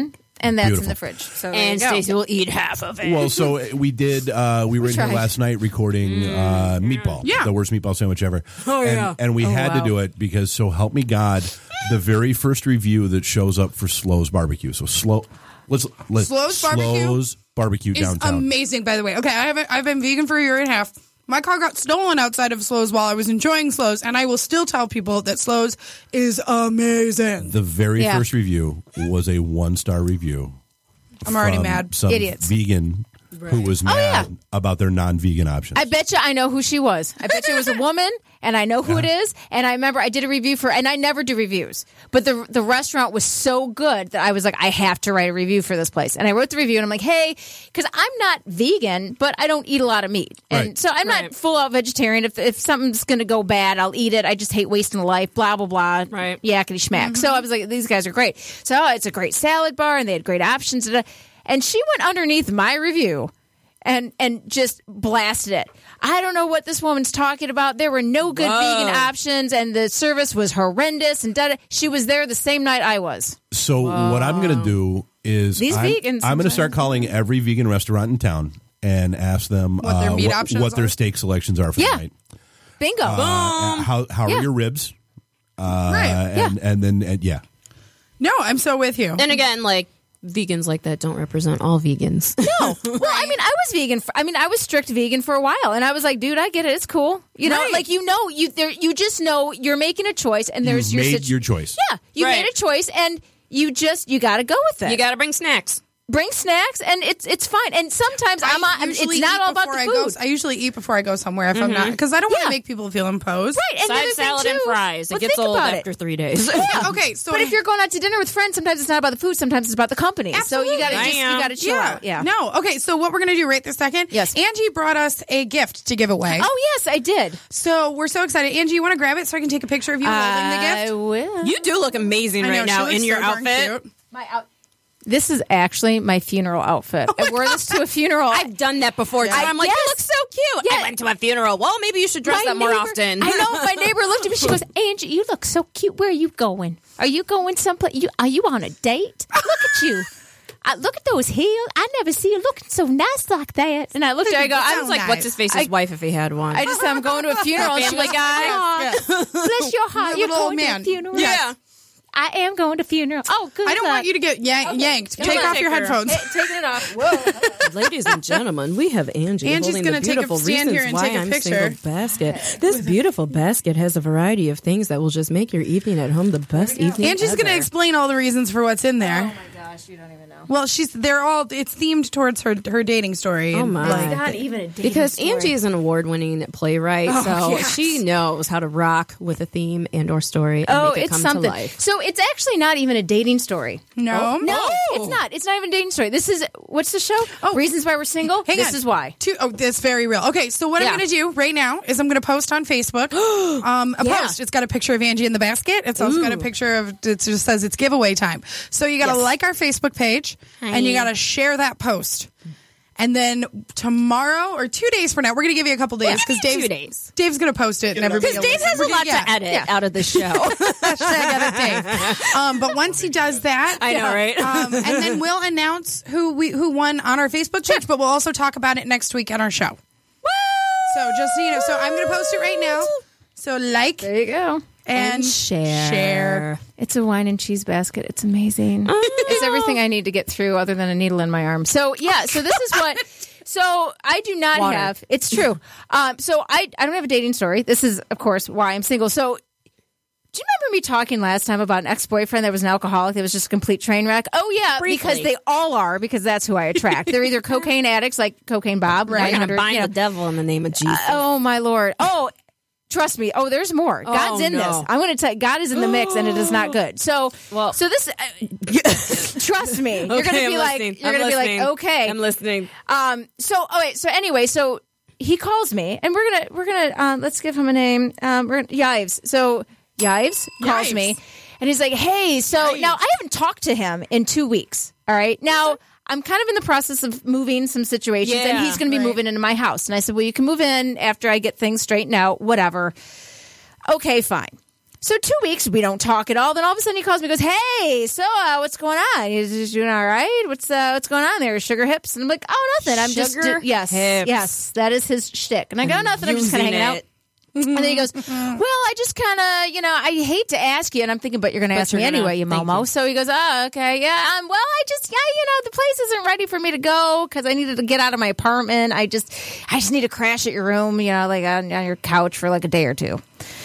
and that's in Beautiful. the fridge. So there And you go. Stacey will eat half of it. Well, so we did. Uh, we were in here tried. last night recording uh, meatball, Yeah. the worst meatball sandwich ever. Oh, and, yeah. and we Oh, had wow. to do it because, so help me God, the very first review that shows up for Slows Barbecue. So slow, let's let's Slows Barbecue Slows Barbecue It's downtown. amazing, by the way. Okay, I haven't. I've been vegan for a year and a half. My car got stolen outside of Slows while I was enjoying Slows, and I will still tell people that Slows is amazing. The very Yeah. first review was a one star review. I'm already from mad. Some Idiots. vegan who was mad yeah. about their non vegan options. I bet you I know who she was. I bet you it was a woman, and I know who it is. And I remember I did a review for, and I never do reviews, but the the restaurant was so good that I was like, I have to write a review for this place. And I wrote the review, and I'm like, hey, because I'm not vegan, but I don't eat a lot of meat, and Right. so I'm not Right. full out vegetarian. If if something's going to go bad, I'll eat it. I just hate wasting a life. Blah blah blah. Right. Yakety schmack. So I was like, these guys are great. So oh, it's a great salad bar, and they had great options. And she went underneath my review and and just blasted it. I don't know what this woman's talking about. There were no good Whoa. vegan options, and the service was horrendous. And da-da. She was there the same night I was. So what I'm going to do is These I'm, vegans I'm going to sometimes- start calling every vegan restaurant in town and ask them What their uh, meat what, options what their are? steak selections are for Yeah. the night. Bingo. Uh, how how Yeah. are your ribs? Uh, Right. And, and then and, yeah. No, I'm so with you. And again, like, vegans like that don't represent all vegans. No. Well, I mean, I was vegan. For, I mean, I was strict vegan for a while, and I was like, dude, I get it. It's cool. You know, Right. like you know, you there, you just know you're making a choice, and there's You your made situ- your choice. Yeah, you Right. made a choice, and you just you got to go with it. You got to bring snacks. bring snacks, and it's it's fine. And sometimes I'm, I I'm usually it's not eat all about before the I food. go. I usually eat before I go somewhere if I'm not, because I don't want Yeah. to make people feel imposed. Right, and the Side other thing, salad and too- fries. It well, gets think old about it. after three days. Yeah. Okay, so but if you're going out to dinner with friends, sometimes it's not about the food. Sometimes it's about the company. So you got to Absolutely. just you I am. got to chill yeah. out. Yeah. No. Okay. So what we're gonna do right this second? Yes. Angie brought us a gift to give away. Oh yes, I did. So we're so excited. Angie, you want to grab it so I can take a picture of you holding the I gift? will. You do look amazing I know, right now she looks in your so darn outfit. cute. My out. This is actually my funeral outfit. I wore this to a funeral. I've done that before. too. I- I'm like, yes. you look so cute. Yeah. I went to a funeral. Well, maybe you should dress My up more neighbor- often. I know. My neighbor looked at me. She goes, "Angie, you look so cute. Where are you going? Are you going someplace? You are you on a date? Look at you. I, look at those heels. I never see you looking so nice like that." And I looked at her. I go, I "I was was like, like, nice. What's his face's I- wife if he had one? I just said I'm going to a funeral." And she Family goes, guy? "Aw, bless your heart. You're a You're little going man. to a funeral." Yeah. I am going to a funeral. Oh, good. I don't luck. want you to get yank- yanked. Come Take on, off take your her. headphones. taking it off. Whoa. Ladies and gentlemen, we have Angie. Angie's holding gonna the take a beautiful stand here reasons and why take a I'm picture. Single basket. This beautiful basket has a variety of things that will just make your evening at home the best evening. Angie's ever. going to explain all the reasons for what's in there. Oh my gosh, you don't even know. Well, she's they're all it's themed towards her her dating story. Oh and, my! like, Not even a dating Because story. Angie is an award-winning playwright, Oh, so yes. she knows how to rock with a theme and or story. And Oh, make it it's come something. To life. So it's actually not even a dating story. No, No, Oh. it's not. It's not even a dating story. This is what's the show? Oh. Reasons Why We're Single. Hang this on. is why. Two, oh, that's very real. Okay, so what Yeah. I'm going to do right now is I'm going to post on Facebook um, a Yeah. post. It's got a picture of Angie in the basket. It's also got a picture of it just says it's giveaway time. So you got to Yes. like our Facebook page and you got to share that post. And then tomorrow or two days from now, we're going to give you a couple days because do you mean Dave's, two days? Dave's going to post it and everybody. Because Dave will has a listen. lot Yeah, to edit yeah. out of the show. Hashtag edit Dave. Um, but once he does that, I know, right? um, and then we'll announce who we who won on our Facebook page. But we'll also talk about it next week on our show. So just so you know, so I'm going to post it right now. So like There you go. and, And share. share. It's a wine and cheese basket. It's amazing. It's everything I need to get through other than a needle in my arm. So yeah, so this is what so I do not Water. have it's true. Um so I I don't have a dating story. This is of course why I'm single. So do you remember me talking last time about an ex-boyfriend that was an alcoholic that was just a complete train wreck? Oh yeah, Briefly. because they all are because that's who I attract. They're either cocaine addicts like Cocaine Bob, We're going to nine hundred, bind you know. the devil in the name of Jesus. Oh my Lord. Oh, trust me. Oh, there's more. God's in no. this. I'm going to tell you, God is in the mix, and it is not good. So, Well- so this. Uh, trust me. You're going to Okay, be I'm like, listening. you're I'm going to be like, listening. okay. I'm listening. Um. So, oh wait. So anyway, so he calls me, and we're gonna we're gonna um, let's give him a name. Um, we're gonna, Yives. So Yives calls Yives. me, and he's like, "Hey, so Yives. now I haven't talked to him in two weeks. All right, now." I'm kind of in the process of moving some situations, and Yeah, he's going to be right. moving into my house. And I said, well, you can move in after I get things straightened out, whatever. Okay, fine. So two weeks, we don't talk at all. Then all of a sudden he calls me and goes, hey, so uh, what's going on? He's doing all right? What's uh, what's going on there? Sugar hips? And I'm like, oh, nothing. I'm just, Sugar do- yes, hips. yes, that is his shtick. And I go, nothing. I'm just kind of Using hanging out. it. And then he goes, well, I just kind of, you know, I hate to ask you. And I'm thinking, but you're going to But ask you're me gonna- anyway, you thank Momo. you. So he goes, oh, okay, yeah. Um, well, I just, yeah, you know, the place isn't ready for me to go because I needed to get out of my apartment. I just, I just need to crash at your room, you know, like on, on your couch for like a day or two.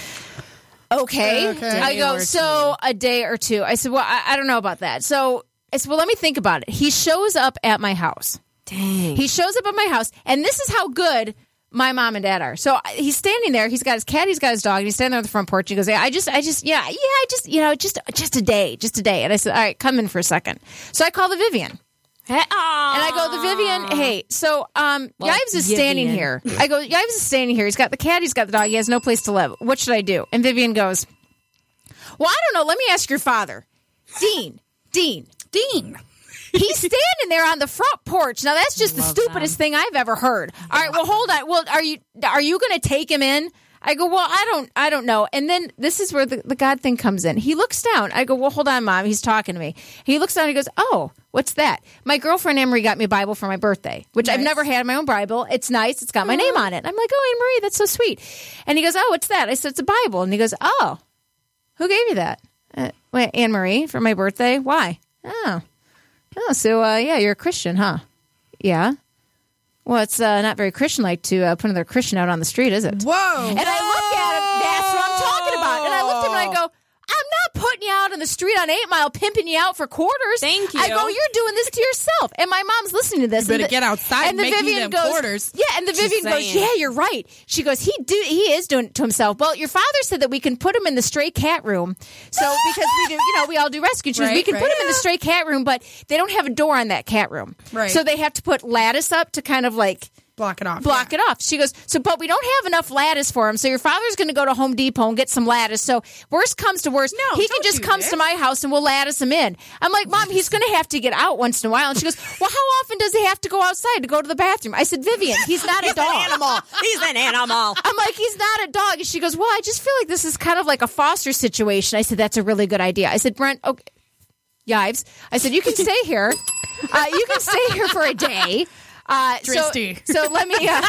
Okay. Okay. I go, Day or so a day or two. I said, well, I, I don't know about that. So I said, well, let me think about it. He shows up at my house. Dang. He shows up at my house, and this is how good my mom and dad are. So I- he's standing there. He's got his cat. He's got his dog. And he's standing there on the front porch. He goes, "Yeah, I just, I just, yeah, yeah, I just, you know, just, just a day, just a day." And I said, "All right, come in for a second." So I call the Vivian. Hey, And I go, the Vivian, hey, so um, Well, Yives is standing Vivian. here. I go, Yives is standing here. He's got the cat, he's got the dog, he has no place to live. What should I do? And Vivian goes, well, I don't know. Let me ask your father. Dean, Dean, Dean. he's standing there on the front porch. Now that's just the stupidest thing I've ever heard. All right, well, hold on. Well, are you are you going to take him in? I go, well, I don't, I don't know. And then this is where the, the God thing comes in. He looks down. I go, well, hold on, Mom. He's talking to me. He looks down. And he goes, oh, what's that? My girlfriend Anne Marie got me a Bible for my birthday, which I've never had my own Bible. It's nice. It's got my name on it. I'm like, oh, Anne Marie, that's so sweet. And he goes, oh, what's that? I said, it's a Bible. And he goes, oh, who gave you that? Uh, wait, Anne Marie for my birthday? Why? Oh, oh, so uh, yeah, you're a Christian, huh? Yeah. Well, it's uh, not very Christian-like to uh, put another Christian out on the street, is it? Whoa. And I look at him. That's what I'm talking about. And I looked at him and I go, I'm not putting you out on the street on eight Mile, pimping you out for quarters. Thank you. I go, you're doing this to yourself. And my mom's listening to this. You better and the, get outside and and the make me Vivian them goes, quarters. Yeah, and the Vivian goes, saying. yeah, you're right. She goes, he do he is doing it to himself. Well, your father said that we can put him in the stray cat room. So because we do, you know, we all do rescue. She goes, Right, we can right. put him in the stray cat room, but they don't have a door on that cat room. Right. So they have to put lattice up to kind of like Block it off. block yeah. it off. She goes, so, but we don't have enough lattice for him. So your father's going to go to Home Depot and get some lattice. So worst comes to worst, No, he can don't just do comes this. to my house and we'll lattice him in. I'm like, Mom, he's going to have to get out once in a while. And she goes, well, how often does he have to go outside to go to the bathroom? I said, Vivian, he's not a dog. animal. He's an animal. I'm like, he's not a dog. And she goes, well, I just feel like this is kind of like a foster situation. I said, that's a really good idea. I said, Brent, okay. Yives. I said, you can stay here. Uh, you can stay here for a day. Uh, so, Dristy. so let me uh,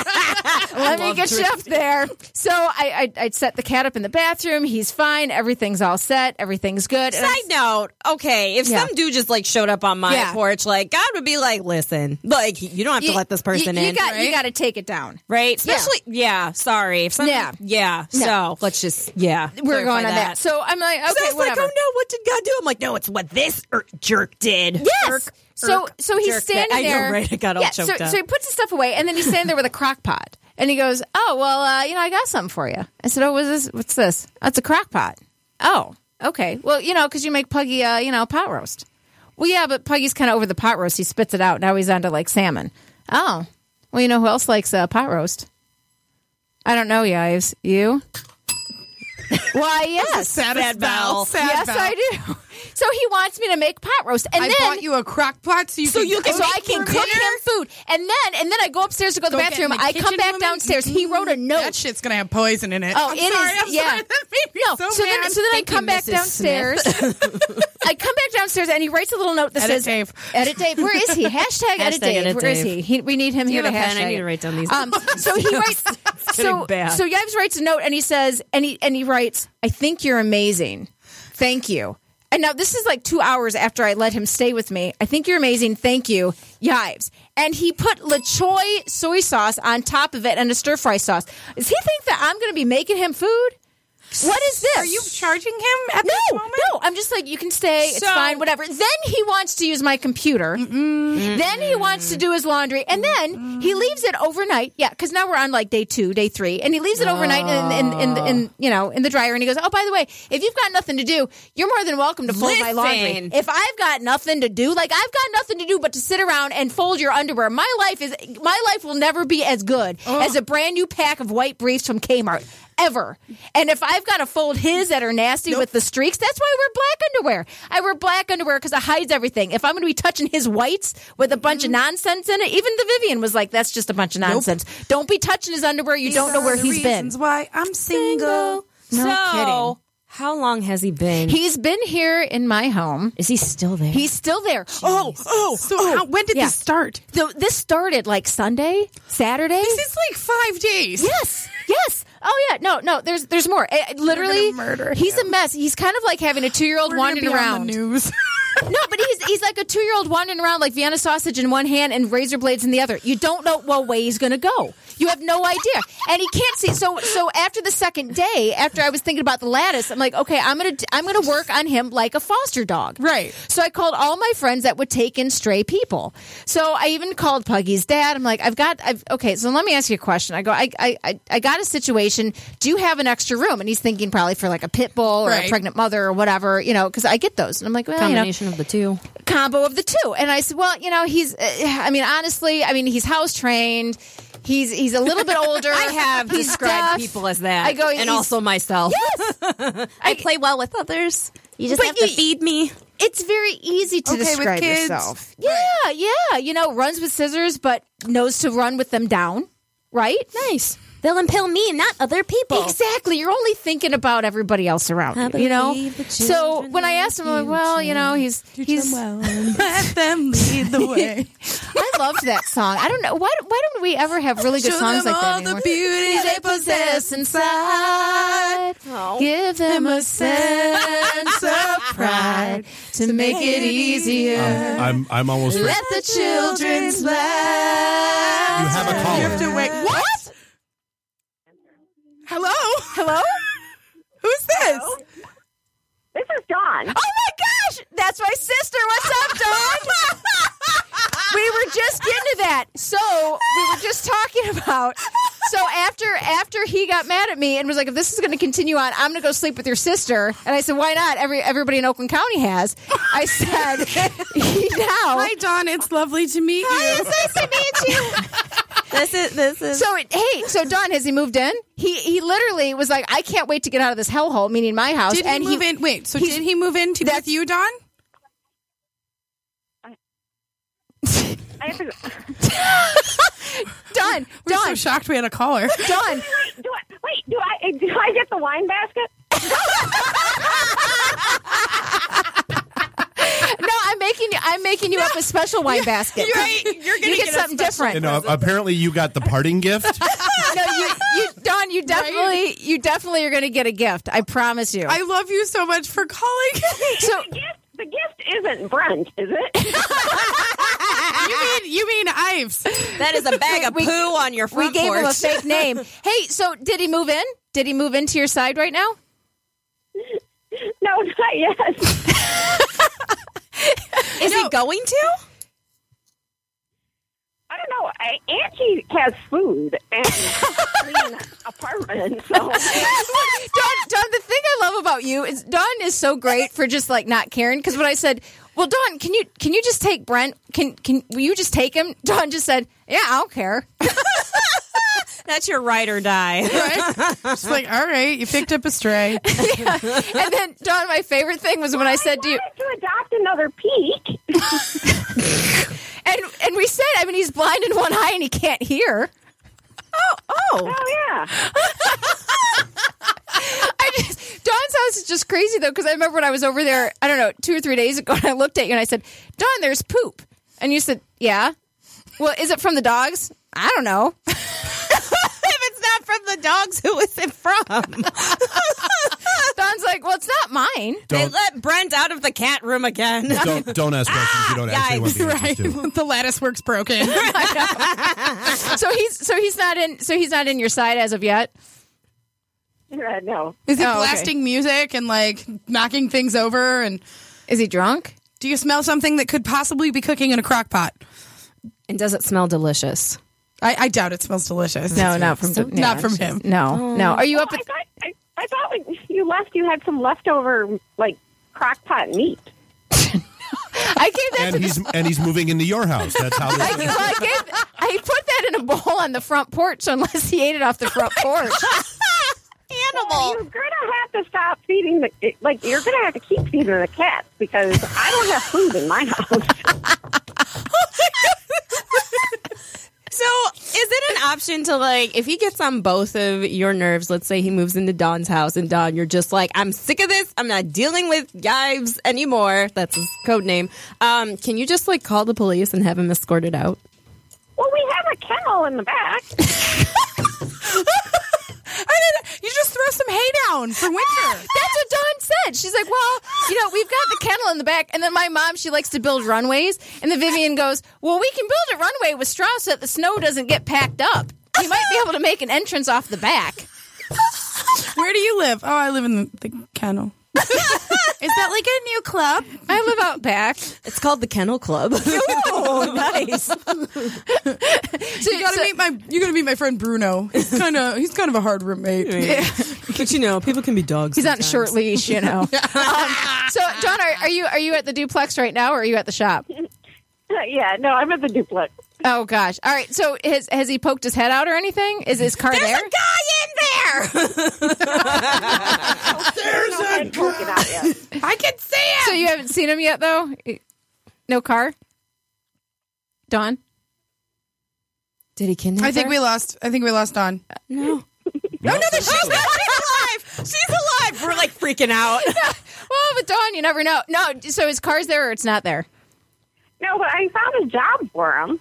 let me get you up there. So I, I I set the cat up in the bathroom. He's fine. Everything's all set. Everything's good. And I'm- Side note, okay, if Yeah. some dude just like showed up on my Yeah. porch, like God would be like, listen, like you don't have to let this person you, you in, got, right? You got to take it down. right? Especially, yeah. sorry, if some, Yeah. yeah, No. So let's just, yeah, We're clarify going on that. So I'm like, So I okay, was whatever. like, oh no, what did God do? I'm like, no, it's what this er- jerk did. Yes. Jerk, so irk, so he's jerk. standing I know, there. right? I got all yeah, choked so, up. so he puts his stuff away, and then he's standing there with a crock pot. And he goes, oh, well, uh, you know, I got something for you. I said, oh, what's this? What's this? Oh, it's a crock pot. Oh, okay. Well, you know, because you make Puggy, uh, you know, pot roast. Well, yeah, but Puggy's kind of over the pot roast. He spits it out. Now he's on to, like, salmon. Oh. Well, you know who else likes uh, pot roast? I don't know, Yives. You? Why, yes. Sad, Sad bell. bell. Sad Yes, bell. I do. So he wants me to make pot roast. And I then bought you a crock pot so you so can you can, cook so I can for cook dinner? him food, and then and then I go upstairs to go to the Go get bathroom. in the I come kitchen, back woman. downstairs. He wrote a note. That shit's gonna have poison in it. Oh, I'm it is- sorry, I'm yeah. sorry. That made me No, so, so then mad. so then I Thank you, come back Missus downstairs. I come back downstairs and he writes a little note that Edit says, Dave. "Edit Dave, where is he? Hashtag edit Hashtag Dave. edit Where is Dave. he? he? We need him Do you here to have a pen? hashtag." I need it. to write down these. Um, so he writes. so getting bad. so Yives writes a note and he says, and he and he writes, "I think you're amazing. Thank you." And now this is like two hours after I let him stay with me. I think you're amazing. Thank you, Yives. And he put LaChoy soy sauce on top of it and a stir fry sauce. Does he think that I'm going to be making him food? What is this? Are you charging him at No, this moment? no. I'm just like, you can stay. It's So- fine, whatever. Then he wants to use my computer. Then he wants to do his laundry. And then he leaves it overnight. Yeah, because now we're on like day two, day three. And he leaves it overnight in, in, in, in, in, you know, in the dryer. And he goes, oh, by the way, if you've got nothing to do, you're more than welcome to fold my laundry. Listen. If I've got nothing to do, like I've got nothing to do but to sit around and fold your underwear. My life is, my life will never be as good as a brand new pack of white briefs from Kmart. Ever. And if I've got to fold his that are nasty with the streaks, that's why I wear black underwear. I wear black underwear because it hides everything. If I'm going to be touching his whites with a bunch of nonsense in it, even the Vivian was like, that's just a bunch of nonsense. Don't be touching his underwear. You don't know where The he's been. reasons why I'm single. No so, kidding. How long has he been? He's been here in my home. Is he still there? He's still there. Oh, oh, So oh. how, when did Yeah. this start? So this started like Sunday, Saturday. This is like five days. Yes, yes. Oh yeah, no, no. There's there's more. Uh, literally, gonna murder he's him. a mess. He's kind of like having a two year old We're gonna wandering be on around. the news. No, but he's he's like a two year old wandering around like Vienna sausage in one hand and razor blades in the other. You don't know what way he's going to go. You have no idea, and he can't see. So so after the second day, after I was thinking about the lattice, I'm like, okay, I'm gonna I'm gonna work on him like a foster dog. Right. So I called all my friends that would take in stray people. So I even called Puggy's dad. I'm like, I've got I've okay. So let me ask you a question. I go, I I I, I got a situation. Do you have an extra room? And he's thinking probably for like a pit bull or Right. a pregnant mother or whatever, you know, because I get those. And I'm like, well, you know, Combination of the two. combo of the two. And I said, well, you know, he's, uh, I mean, honestly, I mean, he's house trained. He's he's a little bit older. I have He's described deaf. people as that. I go, and he's- also myself. Yes. I play well with others. You just But have to you- feed me. It's very easy to Okay with describe kids. yourself. Yeah, yeah. You know, runs with scissors, but knows to run with them down. Right? Nice. They'll impale me, not other people. Exactly. You're only thinking about everybody else around I you, you know? believe the So children when I of asked him, I'm like, well, you know, he's, he's, Let them lead the way. I loved that song. I don't know. Why, why don't we ever have really good Show songs them like that all anymore? the beauty they possess inside. Give them a sense of pride to make it easier. I'm I'm almost ready. Let the children laugh. You have a caller. You have to wait. What? Hello? Hello? Who's this? This is Dawn. Oh my gosh! That's my sister. What's up, Dawn? We were just into that. So we were just talking about. So after after he got mad at me and was like, if this is going to continue on, I'm going to go sleep with your sister. And I said, why not? Every everybody in Oakland County has. I said, he now. Hi, Dawn. It's lovely to meet you. It's nice to meet you. This is this is. So it, hey, so Don, has he moved in? He he literally was like, I can't wait to get out of this hellhole, meaning my house. Did he and move in? Wait, so he's- did he move in to with you, Dawn? I have to, Don, We're Don, so shocked we had a caller. Don. wait, do I, wait, do I do I get the wine basket? No, I'm making you. I'm making you up a special wine basket. You're right. You're gonna you get, get a something special- different. You know, apparently you got the parting gift. No, you, you, Don, you definitely, you definitely are going to get a gift. I promise you. I love you so much for calling. so, The gift, the gift isn't Brent, is it? you mean you mean Ives? That is a bag of We- poo on your we front gave porch. him a fake name. Hey, so did he move in? Did he move into your side right now? No, not yet. Is he going to? I don't know. I, Angie has food and clean apartment, so Don, Don, the thing I love about you is Don is so great for just like not caring. Because when I said, "Well, Don, can you can you just take Brent? Can can will you just take him?" Don just said, "Yeah, I don't care." That's your ride or die. Right? Just like, all right, you picked up a stray. And then Don, my favorite thing was when I said to you, wanted to adopt another Peak. and and we said, I mean, he's blind in one eye and he can't hear. Oh, oh. Oh yeah. I just, Dawn's house is just crazy though, because I remember when I was over there, I don't know, two or three days ago, and I looked at you and I said, Dawn, there's poop. And you said, yeah. Well, is it from the dogs? I don't know. If it's not from the dogs, who is it from? Don's like, well, it's not mine. They Don't let Brent out of the cat room again. don't, don't ask questions you don't actually want the Right. answers to. The lattice work's broken. So he's so he's not in so he's not in your side as of yet. Uh, no. Is he Oh, okay. blasting music and like knocking things over? And Is he drunk? do you smell something that could possibly be cooking in a crock pot? And does it smell delicious? I, I doubt it smells delicious. No, not from So- not from him. No, no. Are you up? I At, thought I, I thought when you left, you had some leftover like crock pot meat. I gave that And to he's and he's moving into your house. That's how I, this well, I gave I put that in a bowl on the front porch, so unless he ate it off the front porch. Well, you're gonna have to stop feeding the like. You're gonna have to keep feeding the cats because I don't have food in my house. So, is it an option option to, like, if he gets on both of your nerves, let's say he moves into Dawn's house, and Dawn, you're just like, I'm sick of this. I'm not dealing with Yives anymore. That's his code name. Um, can you just, like, call the police and have him escorted out? Well, we have a kennel in the back. I didn't, you just throw some hay down for winter. That's what Dawn said. She's like, well, you know, we've got the kennel in the back. And then my mom, she likes to build runways. And then Vivian goes, well, we can build a runway with straw so that the snow doesn't get packed up. We might be able to make an entrance off the back. Where do you live? Oh, I live in the, the kennel. Is that like a new club? I live out back. It's called the Kennel Club. Oh, nice. So you gotta so- meet my you gotta meet my friend Bruno. He's kind of he's kind of a hard roommate. But you know, people can be dogs. He's on a short leash, you know. um, so, Dawn, are, are you are you at the duplex right now, or are you at the shop? Yeah, no, I'm at the duplex. Oh gosh! All right. So, has has he poked his head out or anything? Is his car There's there? a guy in there. There's no head poking out yet. I can see it. So you haven't seen him yet, though. No car. Dawn. Did he kidnap I think her? we lost. I think we lost Dawn. No. No, no, no, she's not. She's alive. She's alive. We're like freaking out. Well, but Dawn, you never know. No. So his car's there, or it's not there. No, but I found a job for him.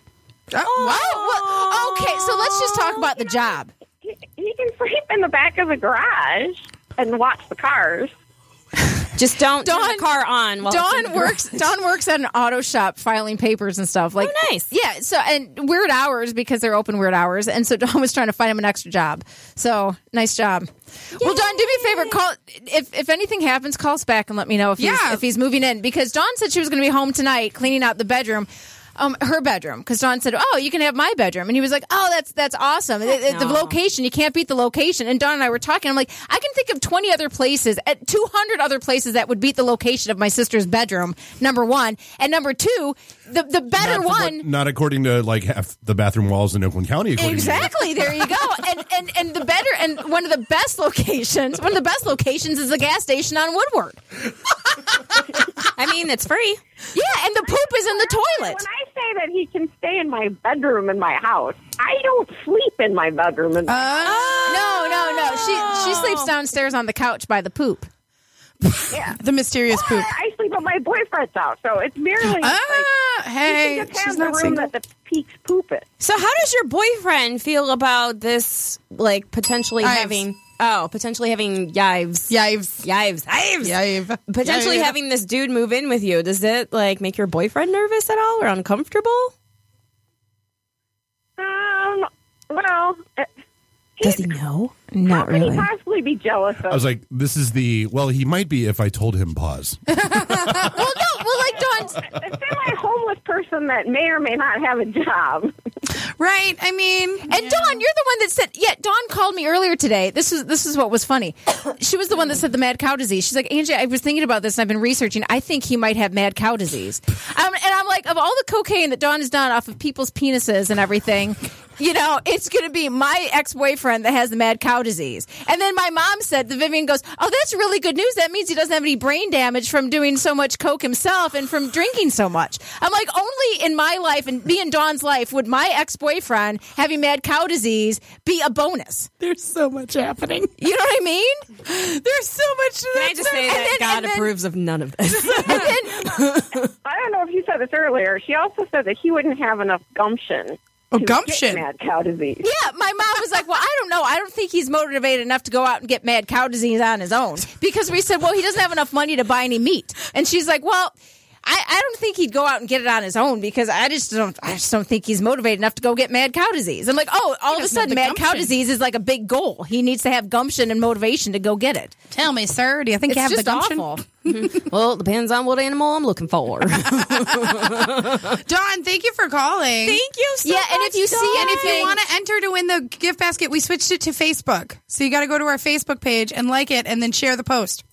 Oh, well, okay. So let's just talk about the job. He, he can sleep in the back of the garage and watch the cars. Just don't Dawn- turn the car on. While it's in Dawn the works. Dawn works at an auto shop filing papers and stuff. Like, Oh, nice. Yeah. So and weird hours because they're open weird hours, and so Dawn was trying to find him an extra job. So nice job. Well, Dawn, do me a favor. Call if if anything happens, call us back and let me know if he's Yeah. if he's moving in, because Dawn said she was going to be home tonight cleaning out the bedroom. Um, her bedroom, because Dawn said, "Oh, you can have my bedroom," and he was like, "Oh, that's that's awesome." The, the- the No. location, you can't beat the location. And Dawn and I were talking. I'm like, I can think of twenty other places, at two hundred other places that would beat the location of my sister's bedroom. Number one, and number two, the the better Not, one. what- not according to like half the bathroom walls in Oakland County. according to you. Exactly. There you go. And, and and the better and one of the best locations, one of the best locations is the gas station on Woodward. I mean, it's free. Yeah, and the poop is in the toilet. When I say that he can stay in my bedroom in my house, I don't sleep in my bedroom. In my No, no, no. She she sleeps downstairs on the couch by the poop. yeah. The mysterious poop. I sleep at my boyfriend's house, so it's merely Ah, like, hey, you can just she's have the not room single. that the peaks poop in. So, how does your boyfriend feel about this? Like potentially Yives. having oh, potentially having Yives, Yives. Yives, Yives, Yive. potentially Yive. having this dude move in with you. Does it like make your boyfriend nervous at all or uncomfortable? Um, well, uh, Does he know? Not could he really. possibly be jealous of? I was like, this is the well. He might be if I told him pause. Well, no. Well, like Dawn's. a semi-homeless person that may or may not have a job. Right. I mean, And Dawn, you're the one that said. Yeah, Dawn called me earlier today. This is this is what was funny. She was the one that said the mad cow disease. She's like, Angie, I was thinking about this and I've been researching. I think he might have mad cow disease. Um, and I'm like, of all the cocaine that Dawn has done off of people's penises and everything, you know, it's going to be my ex-boyfriend that has the mad cow disease. And then my mom said, the Vivian goes, oh, that's really good news. That means he doesn't have any brain damage from doing so much coke himself and from drinking so much. I'm like, only in my life and me and Dawn's life would my ex-boyfriend having mad cow disease be a bonus. there's so much happening. You know what I mean? There's so much to Can that. I just say And that then- God and then- approves of none of this? And then, I don't know if you said this earlier. She also said that he wouldn't have enough gumption. Oh, to gumption. Get mad cow disease. yeah, my mom was like, well, I don't know. I don't think he's motivated enough to go out and get mad cow disease on his own. Because we said, well, he doesn't have enough money to buy any meat. And she's like, well, I, I don't think he'd go out and get it on his own because I just don't I just don't think he's motivated enough to go get mad cow disease. I'm like, oh, all of a doesn't have sudden the mad cow gumption. disease is like a big goal. He needs to have gumption and motivation to go get it. Tell me, sir, do you think It's you have just the gumption? awful. Well, it depends on what animal I'm looking for. Dawn, thank you for calling. Thank you so Yeah, and much, if you see Dawn. And if you anything- want to enter to win the gift basket, we switched it to Facebook. So you got to go to our Facebook page and like it and then share the post.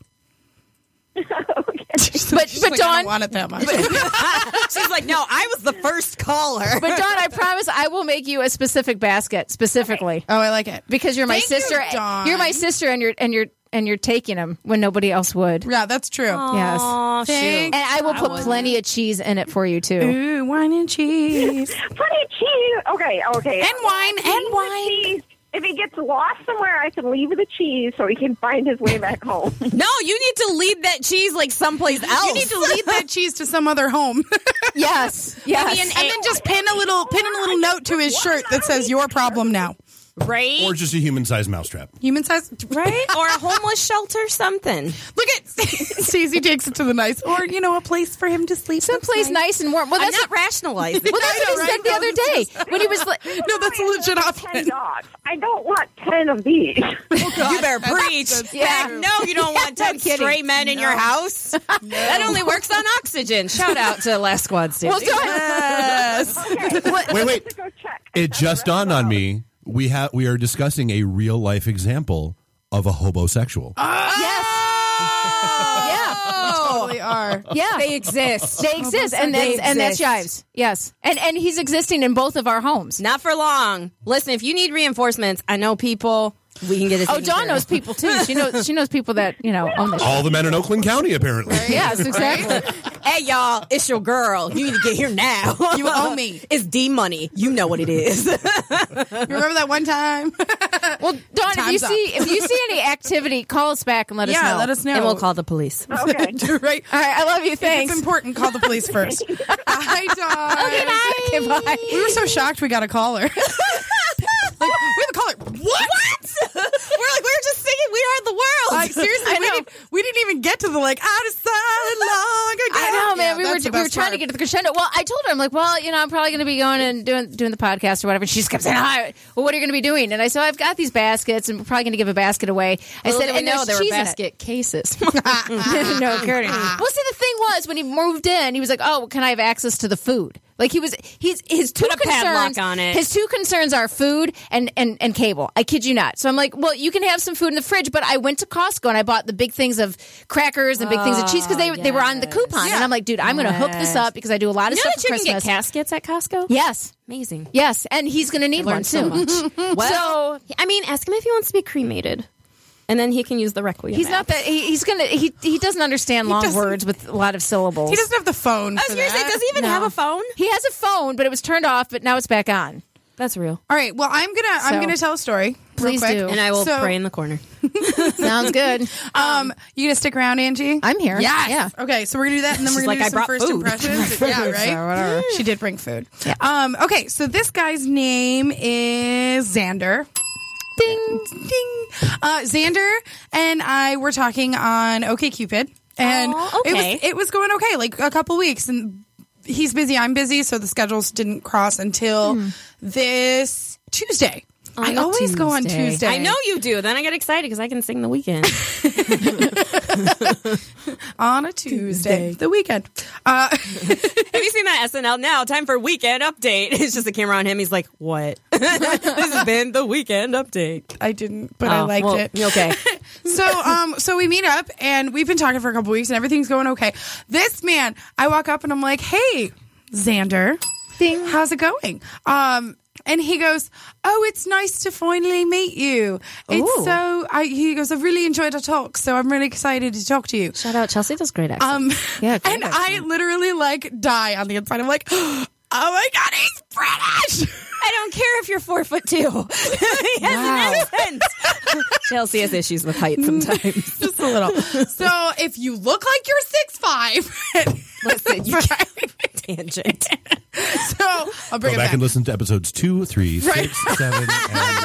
But She's but like, I Dawn don't want it that much. She's like, no, I was the first caller. but Dawn, I promise I will make you a specific basket specifically. Oh, I like it. Because you're my Thank you, sister. Dawn. You're my sister, and you're and you're and you're taking them when nobody else would. Yeah, that's true. Yes. Oh, shoot. Thanks. And I will put plenty of cheese in it for you too. Ooh, wine and cheese. Plenty of cheese. Okay, okay. And wine, and Leave the wine. cheese. If he gets lost somewhere, I can leave the cheese so he can find his way back home. No, you need to lead that cheese like someplace else. You need to lead that cheese to some other home. Yes. Yes. Maybe an- and then just pin a little pin a little note to his shirt that says "Your problem now." right? Or just a human-sized mousetrap. Human size, right? Or a homeless shelter, something. Look at Stacey takes it to the nice, or you know, a place for him to sleep. Someplace nice and warm. Well, I'm that's not rationalizing. Well, that's I what know, he right? said the other day when he was like, No, that's a legit ten option. dogs. I don't want ten of these. You better preach. Yeah. Heck no, you don't want ten kidding. stray men in your house. That only works on oxygen. Shout out to Last Squad Stacey. well, don't- Yes. Wait, wait. To go check. It just dawned on me. We have we are discussing a real life example of a hobosexual. yes, yeah, Totally are. yeah, They exist. they exist, and They that's and that's exist. Jives. Yes, and and he's existing in both of our homes. Not for long. Listen, if you need reinforcements, I know people. We can get it. Oh, taken Dawn care knows of. people too. She knows she knows people that you know own the show. All the men in Oakland County, apparently. Yes, exactly. Hey, y'all, it's your girl. You need to get here now. You owe me. It's D money. You know what it is. You remember that one time? Well, Dawn, if you Time's up. see if you see any activity, call us back and let us yeah, know. let us know. And we'll call the police. Okay. right. All right, I love you. If Thanks. it's important, call the police first. Hi, Dawn. Okay, bye. We were so shocked we got a caller. like, we have a caller. What? We're like, we're just singing We Are the World. Like, seriously, I we know. didn't, we didn't even get to the like out of sight long ago. I know, man. Yeah, we were that's the we were best trying part. to get to the crescendo. Well, I told her, I'm like, well, you know, I'm probably going to be going and doing doing the podcast or whatever. And she just kept saying, "Hi, well, what are you going to be doing?" And I said, I've got these baskets, and we're probably going to give a basket away. I said, and no, there's they were cheese in it." basket cases. no, Curtis. Well, see, the thing was when he moved in, he was like, "Oh, can I have access to the food?" Like he was, he's his two Put a concerns. padlock on it. His two concerns are food and, and and cable. I kid you not. So I'm like, well, you can have some food in the fridge, but I went to Costco and I bought the big things of crackers and big things of cheese because they they were on the coupon. And I'm like, dude, I'm going to hook this up because I do a lot of You know stuff that for you can Christmas. get caskets at Costco? Yes, Amazing. yes, and he's going to need one Learned so too. much. Well, I mean, ask him if he wants to be cremated. And then he can use the requiem. He's app. not that. He, he's gonna. He he doesn't understand long doesn't- words with a lot of syllables. He doesn't have the phone. I for was going to say, that. does he even No. have a phone? He has a phone, but it was turned off. But now it's back on. That's real. All right. Well, I'm gonna I'm So- gonna tell a story. real Please quick. do. And I will So- pray in the corner. Sounds good. Um, you gonna stick around, Angie? I'm here. Yes. Yeah. Okay, so we're gonna do that, and then She's we're gonna like, do "I some brought first food." impressions. yeah, right. So, whatever. She did bring food. Um, okay, so this guy's name is Xander. Ding, ding. Uh, Xander and I were talking on OkCupid, and Aw, it okay. was it was going okay, like a couple weeks, and he's busy, I'm busy, so the schedules didn't cross until this Tuesday. I On a always go on Tuesday. Tuesday. I know you do. Then I get excited because I can sing the weekend. on a Tuesday, the weekend. Uh, Have you seen that S N L now? Time for weekend update. It's just a camera on him. He's like, what? This has been the weekend update. I didn't, but I Oh, liked well, it. Okay. So, um, so we meet up and we've been talking for a couple weeks and everything's going okay. This man, I walk up and I'm like, "Hey, Xander, Ding. how's it going?" Um, and he goes, "Oh, it's nice to finally meet you. It's Ooh. so." I, he goes, "I've really enjoyed our talk, so I'm really excited to talk to you." Shout out Chelsea. Does great accent. Um, Yeah, great and I literally like die on the inside. I'm like, "Oh my god, he's British." I don't care if you're four foot two. He has Wow. an accent. Chelsea has issues with height sometimes. Just a little. So if you look like you're six five, Listen, you can't tangent. so I'll bring Go it back back. and listen to episodes two, three, six, seven, and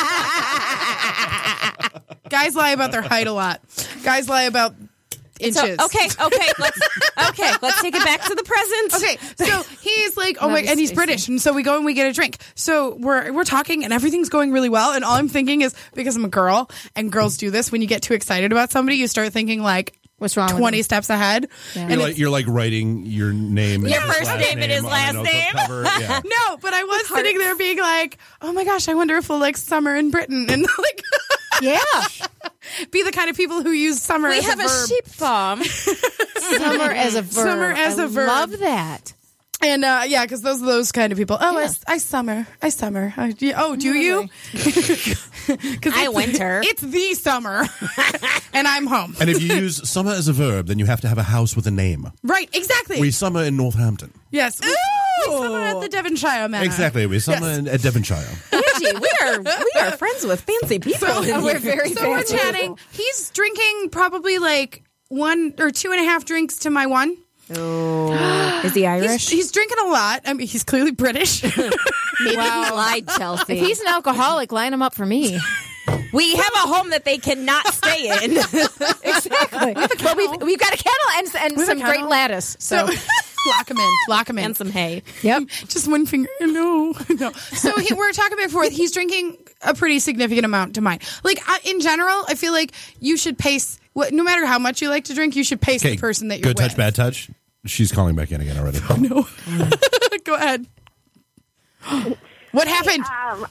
Guys lie about their height a lot. Guys lie about inches. So, okay, okay, let's okay, let's take it back to the present. Okay, so he's like, oh my, Love and he's Stacey. British, and so we go and we get a drink. So we're we're talking, and everything's going really well. And all I'm thinking is, because I'm a girl, and girls do this, when you get too excited about somebody, you start thinking like, What's wrong with twenty him? steps ahead. Yeah. And you're it's- like you're like writing your name, and Your his first last name and his on last a notebook name. cover. Yeah. no, but I was sitting there being like, oh my gosh, I wonder if we'll like summer in Britain, and like, Yeah. be the kind of people who use summer We as have a a verb. sheep farm. Summer as a verb. Summer as I a verb. Love that. And uh, yeah, because those are those kind of people. Oh, Yeah. I, I summer. I summer. I, yeah, oh, do you? Because I winter. It's the summer, and I'm home. And if you use summer as a verb, then you have to have a house with a name. Right, exactly. We summer in Northampton. yes, we, we summer at the Devonshire Manor. Exactly. We summer Yes. in, at Devonshire. Angie, we are we are friends with fancy people. So in we're here. very so we're fancy. chatting. He's drinking probably like one or two and a half drinks to my one. Is he Irish? He's, he's drinking a lot. I mean, he's clearly British. Maybe he lied, Chelsea. If he's an alcoholic, line him up for me. we have a home that they cannot stay in. Exactly. But we've, we've got a kennel and, and With a some great kennel? lattice. So, So lock him in. Lock him in. and some hay. yep. Just one finger. No, no. So he, we're talking back and forth. He's drinking a pretty significant amount to mine. Like uh, in general, I feel like you should pace. What, no matter how much you like to drink, you should pace the person that you're good with. touch, bad touch. She's calling back in again already. No. Go ahead. What happened? Um,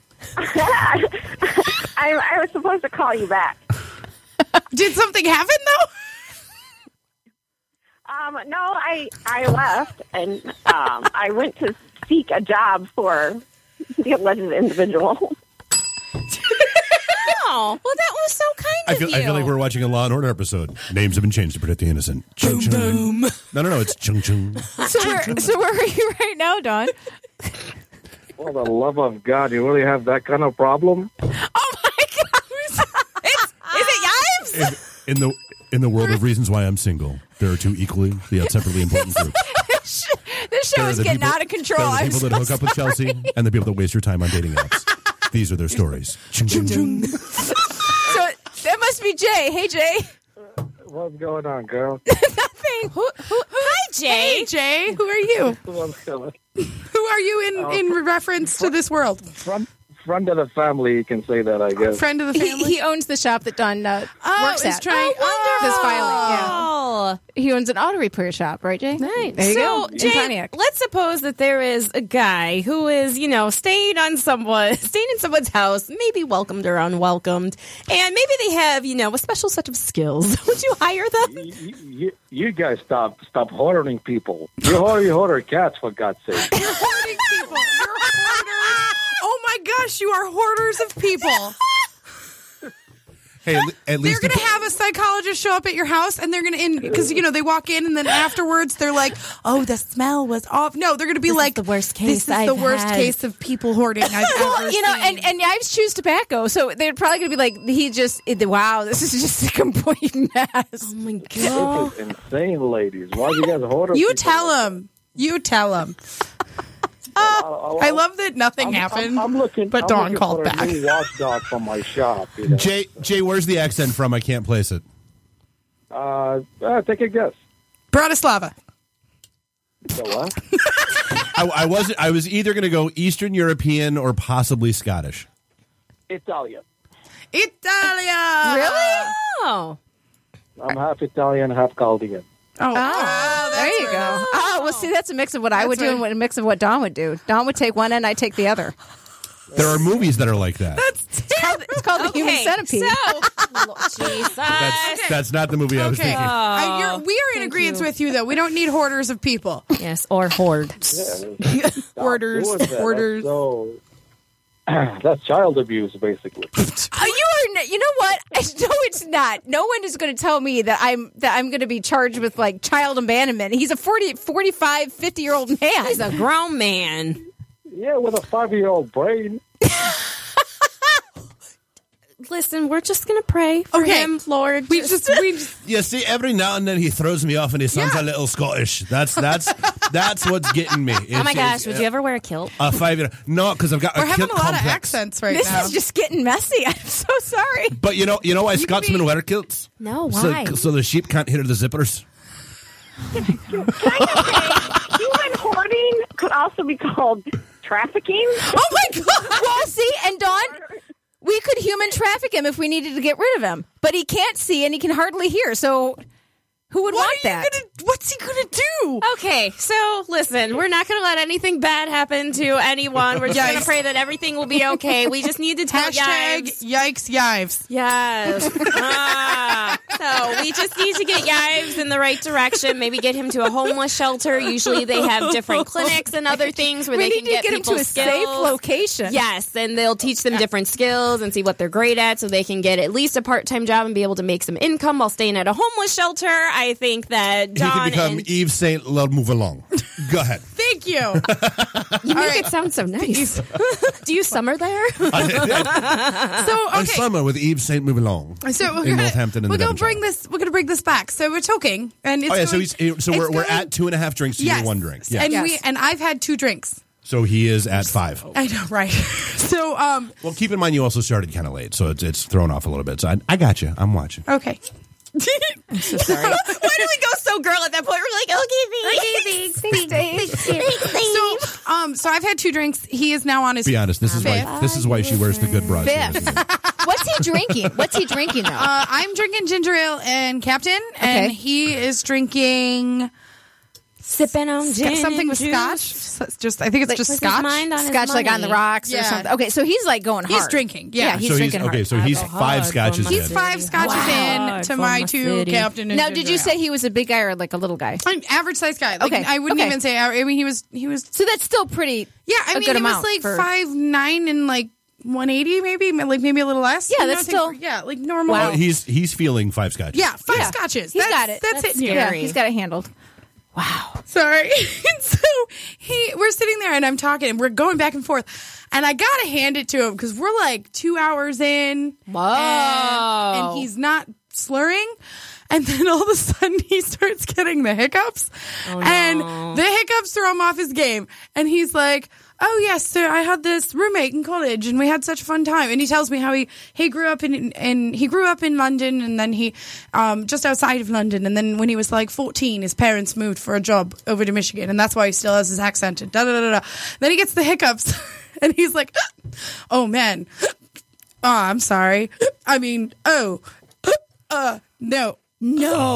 I, I was supposed to call you back. Did something happen though? Um, no, I I left and um, I went to seek a job for the alleged individual. Oh, well, that was so kind I of feel, you. I feel like we're watching a Law and Order episode. Names have been changed to protect the innocent. Chung, chung. No, no, no. It's chung chung. So where, so where are you right now, Dawn? For the love of God, you really have that kind of problem? Oh my God! It's, is it Yives? In, in the in the world of reasons why I'm single, there are two equally yet separately important groups. This show There are is the getting people- out of control. There are the I'm people so that hook up with Chelsea and the people that waste your time on dating apps. These are their stories. Chung, chung, chung. So that must be Jay. Hey, Jay. What's going on, girl? Nothing. Who, who, hi, Jay. Hey, Jay. Who are you? What's going Who are you in, in reference to this world? Friend, friend of the family, you can say that, I guess. Friend of the He, family? he owns the shop that Dawn uh, Oh, works is at. trying- oh, this filing. Yeah. Oh, He owns an auto repair shop, right, Jay? nice. There you so, go. In Jay, Pontiac. let's suppose that there is a guy who is, you know, staying on someone, staying in someone's house, maybe welcomed or unwelcomed, and maybe they have, you know, a special set of skills. Would you hire them? You, you, you guys stop stop hoarding people. You hoard, you hoarder cats, for God's sake. You're hoarding people. You're hoarders. Oh my gosh, you are hoarders of people. Hey, at, at They're least going to the- have a psychologist show up at your house, and they're going to, in because, you know, they walk in, and then afterwards, they're like, oh, the smell was off. No, they're going to be This is like, the worst this case is the I've worst had." case of people hoarding I've Well, ever you know, seen. and, and Yives chews tobacco, so they're probably going to be like, he just, wow, this is just a complete mess. Oh my This God. is insane, ladies. Why do you guys hoard You people? tell him. You tell him. Uh, I love that nothing I'm, happened, I'm, I'm looking, but I'm Dawn looking called for back. a new watchdog from my shop. You know? Jay, Jay, where's the accent from? I can't place it. Uh, uh, take a guess. Bratislava. So what? I, I was I was either going to go Eastern European or possibly Scottish. Italian. Italia. Really? Oh. I'm half Italian, half Chaldean. Oh, Oh, that's there you right. go. Oh, well, see, that's a mix of what I would That's do right. and a mix of what Dawn would do. Dawn would take one end, I'd take the other. There are movies that are like that. It's called, it's called the Human Okay, Centipede. So, Jesus. That's that's not the movie I was Okay. thinking. I, you're, we are in agreement with you, though. We don't need hoarders of people. Yes, or hoard. Hoarders, Doing that. That's hoarders. So, that's child abuse, basically. Oh, you are. n- You know what? I know it's not. No one is going to tell me that I'm that I'm going to be charged with like child abandonment. He's a forty, forty-five, fifty year old man. He's a grown man. Yeah, with a five-year-old brain. Listen, we're just gonna pray for Okay. him, Lord. We just, we just, You see, every now and then he throws me off, and he sounds a little Scottish. That's that's that's what's getting me. Oh my gosh, would you ever wear a kilt? A five year? No, because I've got we're a having kilt a lot complex. of accents right This now. is just getting messy. I'm so sorry. But you know, you know why Scotsmen be- wear kilts? No, So, why? so the sheep can't hit the zippers. Human hoarding could also be called trafficking. Oh my god! Well, see, and Dawn, we could human traffic him if we needed to get rid of him, but he can't see and he can hardly hear. So, Who would What want are you that? gonna- what's he gonna do? Okay, so listen, we're not going to let anything bad happen to anyone. We're just going to Yikes. pray that everything will be okay. We just need to tell Hashtag Yives. yikes yives. Yes. Ah. So we just need to get Yives in the right direction. Maybe get him to a homeless shelter. Usually they have different clinics and other things where We they need can to get, get him to people a skills. safe location. Yes, and they'll teach them different skills and see what they're great at so they can get at least a part-time job and be able to make some income while staying at a homeless shelter. I think that He John can become and Yves Saint Laurent move along. Go ahead. Thank you. you make it sound so nice. Do you summer there? So I okay. summer with Yves Saint Move Along. So we're in gonna, Northampton in we're the gonna Devonshire. bring this. We're gonna bring this back. So we're talking, and it's Oh yeah, so going- he's so it's we're, we're going- at two and a half drinks to yes. your one drink. Yeah. and Yes. we and I've had two drinks. So he is at five. I know, right? So um, Well, keep in mind you also started kind of late, so it's it's thrown off a little bit. So I, I got you. I'm watching. okay. I'm so sorry. Why do we go so girl at that point? We're like, okay, thanks. Okay, thanks. Thanks, Dave. So um, so I've had two drinks. He is now on his Be honest. This is fifth. why this is why she wears the good bras. Fifth. What's he drinking? What's he drinking now? Uh, I'm drinking ginger ale and Captain, Okay. and he is drinking Sipping on sc- gin something and with juice. scotch. So it's just I think it's Like, just Puts his scotch. mind on his Scotch like on the money. rocks or Yeah. something. Okay, so he's like going hard. He's drinking. Yeah. he's so he's drinking okay. hard. So he's Alcohol five for scotches my in. He's five scotches Wow. in to For my my two city. Captain. And Now, ginger did you ale. say he was a big guy or like a little guy? An average size guy? Like, Okay. I wouldn't Okay. even say. I mean, he was he was. So that's still pretty. Yeah, I a mean, good he was amount like for- five nine and like one eighty, maybe, like maybe a little less. Yeah, You know, that's I think- still- yeah, like normal. Wow. Oh, he's he's feeling five scotches. Yeah, five Yeah. scotches. He's that's, got it. That's, That's it. scary. Yeah, he's got it handled. Wow. Sorry. And so he, we're sitting there and I'm talking and we're going back and forth, and I gotta hand it to him because we're like two hours in. Whoa. And, and he's not slurring. And then all of a sudden he starts getting the hiccups. And the hiccups throw him off his game. And he's like, oh, yes, so I had this roommate in college and we had such a fun time. And he tells me how he, he grew up in, and he grew up in London, and then he, um, just outside of London. And then when he was like fourteen, his parents moved for a job over to Michigan. And that's why he still has his accent. And da da da da. Then he gets the hiccups and he's like, oh, man. Oh, I'm sorry. I mean, oh, uh, no. No.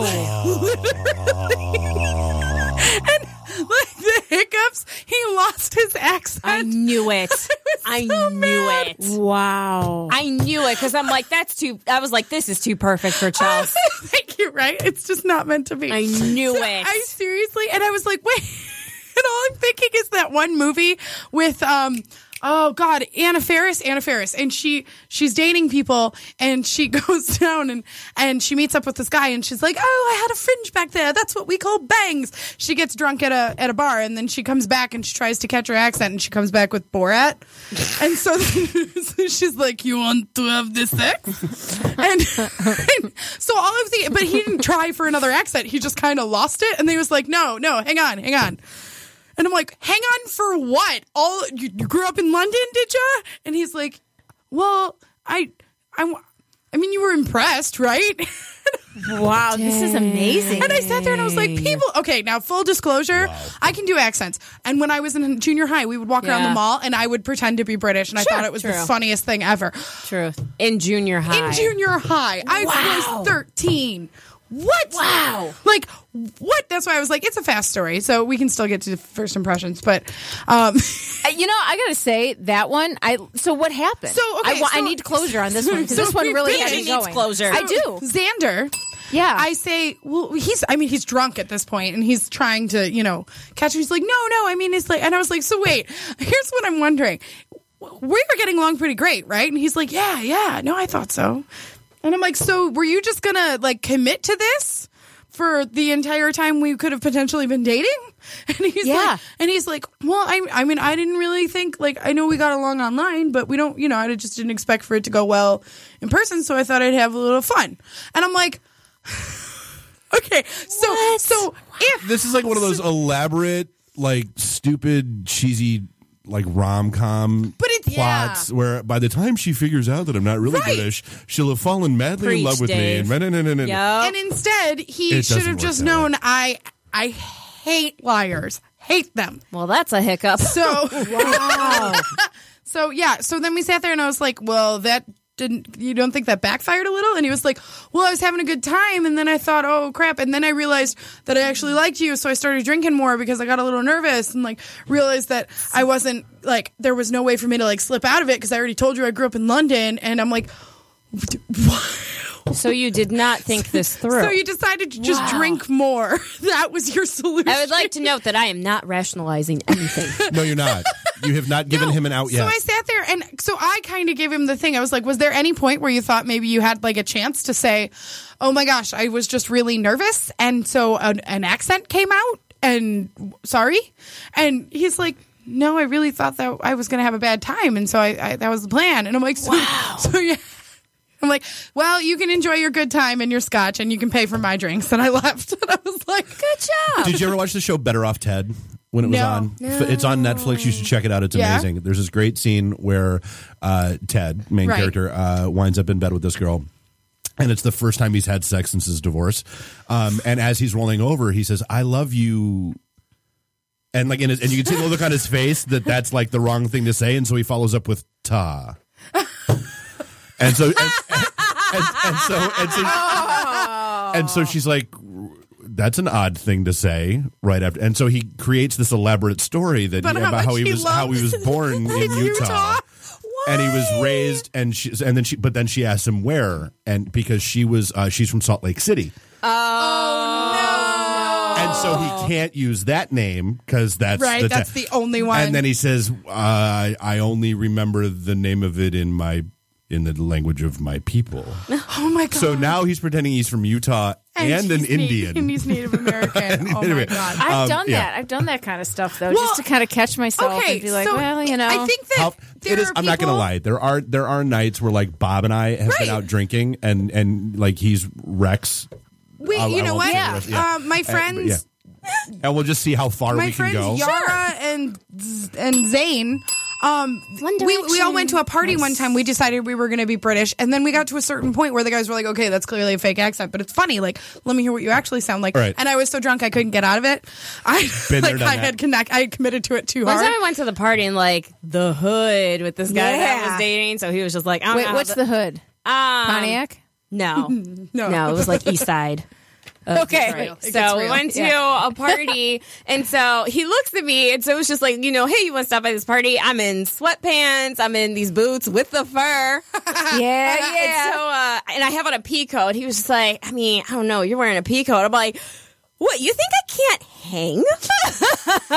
And like the hiccups, he lost his accent. I knew it. I so knew mad. it. Wow. I knew it because I'm like, that's too. I was like, this is too perfect for Chelsea. Thank you, right? It's just not meant to be. I knew So it. I seriously, and I was like, wait. And all I'm thinking is that one movie with, um, oh God, Anna Faris, Anna Faris, and she she's dating people, and she goes down and and she meets up with this guy, and she's like, oh, I had a fringe back there. That's what we call bangs. She gets drunk at a at a bar, and then she comes back and she tries to catch her accent, and she comes back with Borat, and so, so she's like, you want to have this sex? And, and so all of the, but he didn't try for another accent. He just kind of lost it, and he was like, no, no, hang on, hang on. And I'm like, hang on for what? All you, you grew up in London, did you? And he's like, well, I, I, I mean, you were impressed, right? Wow, this is amazing. And I sat there and I was like, people, okay, now full disclosure, I can do accents. And when I was in junior high, we would walk around Yeah. the mall and I would pretend to be British, and I Sure, thought it was true. the funniest thing ever. Truth. In junior high. In junior high, I Wow. was thirteen. What? Wow. Like, what? That's why I was like, it's a fast story, so we can still get to the first impressions. But, um, Uh, you know, I gotta say that one. I so what happened? So, okay, I, wa- I so- need closure on this one because so this one really we- got she me needs going. closure. I do. Xander. Yeah. I say, well, he's, I mean, he's drunk at this point and he's trying to, you know, catch me. He's like, no, no, I mean, it's like, and I was like, so wait, here's what I'm wondering. We were getting along pretty great, right? And he's like, yeah, yeah, no, I thought so. And I'm like, so were you just gonna like commit to this for the entire time we could have potentially been dating? And he's Yeah. like, and he's like, well, I, I mean, I didn't really think, like, I know we got along online, but we don't, you know, I just didn't expect for it to go well in person, so I thought I'd have a little fun. And I'm like, okay, so, so if This is like one of those elaborate, like stupid, cheesy, like rom com But it's- plots where by the time she figures out that I'm not really Right. British, she'll have fallen madly in Preach, love with Dave. me. And, and, and, and, Yep. And instead, he It should doesn't have work just that known I I hate liars. Hate them. Well, that's a hiccup. So wow. So yeah, so then we sat there and I was like, well, that didn't you don't think that backfired a little? And he was like, well, I was having a good time, and then I thought, oh crap, and then I realized that I actually liked you, so I started drinking more because I got a little nervous and like realized that I wasn't like there was no way for me to like slip out of it because I already told you I grew up in London, and I'm like, what? So you did not think this through. So you decided to just Wow. drink more. That was your solution. I would like to note that I am not rationalizing anything. No, you're not. You have not given him an out So yet. I sat there, and so I kind of gave him the thing. I was like, was there any point where you thought maybe you had like a chance to say, oh my gosh, I was just really nervous, and so an, an accent came out, and sorry? And he's like, no, I really thought that I was going to have a bad time, and so I, I that was the plan. And I'm like, so, Wow. so yeah. I'm like, well, you can enjoy your good time and your scotch, and you can pay for my drinks. And I left, and I was like, good job. Did you ever watch the show Better Off Ted when it was No. on? F- It's on Netflix. You should check it out. It's Yeah? amazing. There's this great scene where uh, Ted, main Right. character, uh, winds up in bed with this girl. And it's the first time he's had sex since his divorce. Um, and as he's rolling over, he says, I love you. And like, in his, and you can see the look on his face that that's like the wrong thing to say. And so he follows up with ta. And so, and, and, and so, and so, and so she's like, that's an odd thing to say right after. And so he creates this elaborate story that But how about how much he he was how he was loves born in Utah. Utah? And he was raised, and she, and then she, but then she asked him where, and because she was, uh, she's from Salt Lake City, and so he can't use that name because that's Right, the that's the only one. And then he says, uh, "I only remember the name of it in my in the language of my people." Oh my God. So now he's pretending he's from Utah and, an he's Na- Indian. and he's Native American. Oh Anyway, my God. I've Um, done yeah. that. I've done that kind of stuff though, Well, just to kind of catch myself okay, and be like, so well, you know. I think that How- there it is. are I'm not going to people- lie. There are there are nights where like Bob and I have Right. been out drinking, and and like he's Rex. We, I'll- you I know won't what? say the rest, yeah. Um, my And- but friends, yeah. And we'll just see how far my we can friends go. Yara and and Zane. Um, One we we all Direction. went to a party one time. We decided we were going to be British, and then we got to a certain point where the guys were like, "Okay, that's clearly a fake accent, but it's funny. Like, let me hear what you actually sound like." Right. And I was so drunk I couldn't get out of it. I Been there, like done I that. had connect. I had committed to it too One hard. time I went to the party in like the hood with this guy that I Yeah. was dating, so he was just like, I don't Wait, know what's how the hood? um, Pontiac? No, no, no, it was like East Side. of Okay. Detroit. It gets So we real. went to Yeah. a party, and so he looks at me, and so it was just like, you know, hey, you want to stop by this party? I'm in sweatpants, I'm in these boots with the fur. Yeah, And yeah. so, uh, and I have on a pea coat. He was just like, I mean, I don't know, you're wearing a pea coat. I'm like, what, you think I can't hang? I'm just like,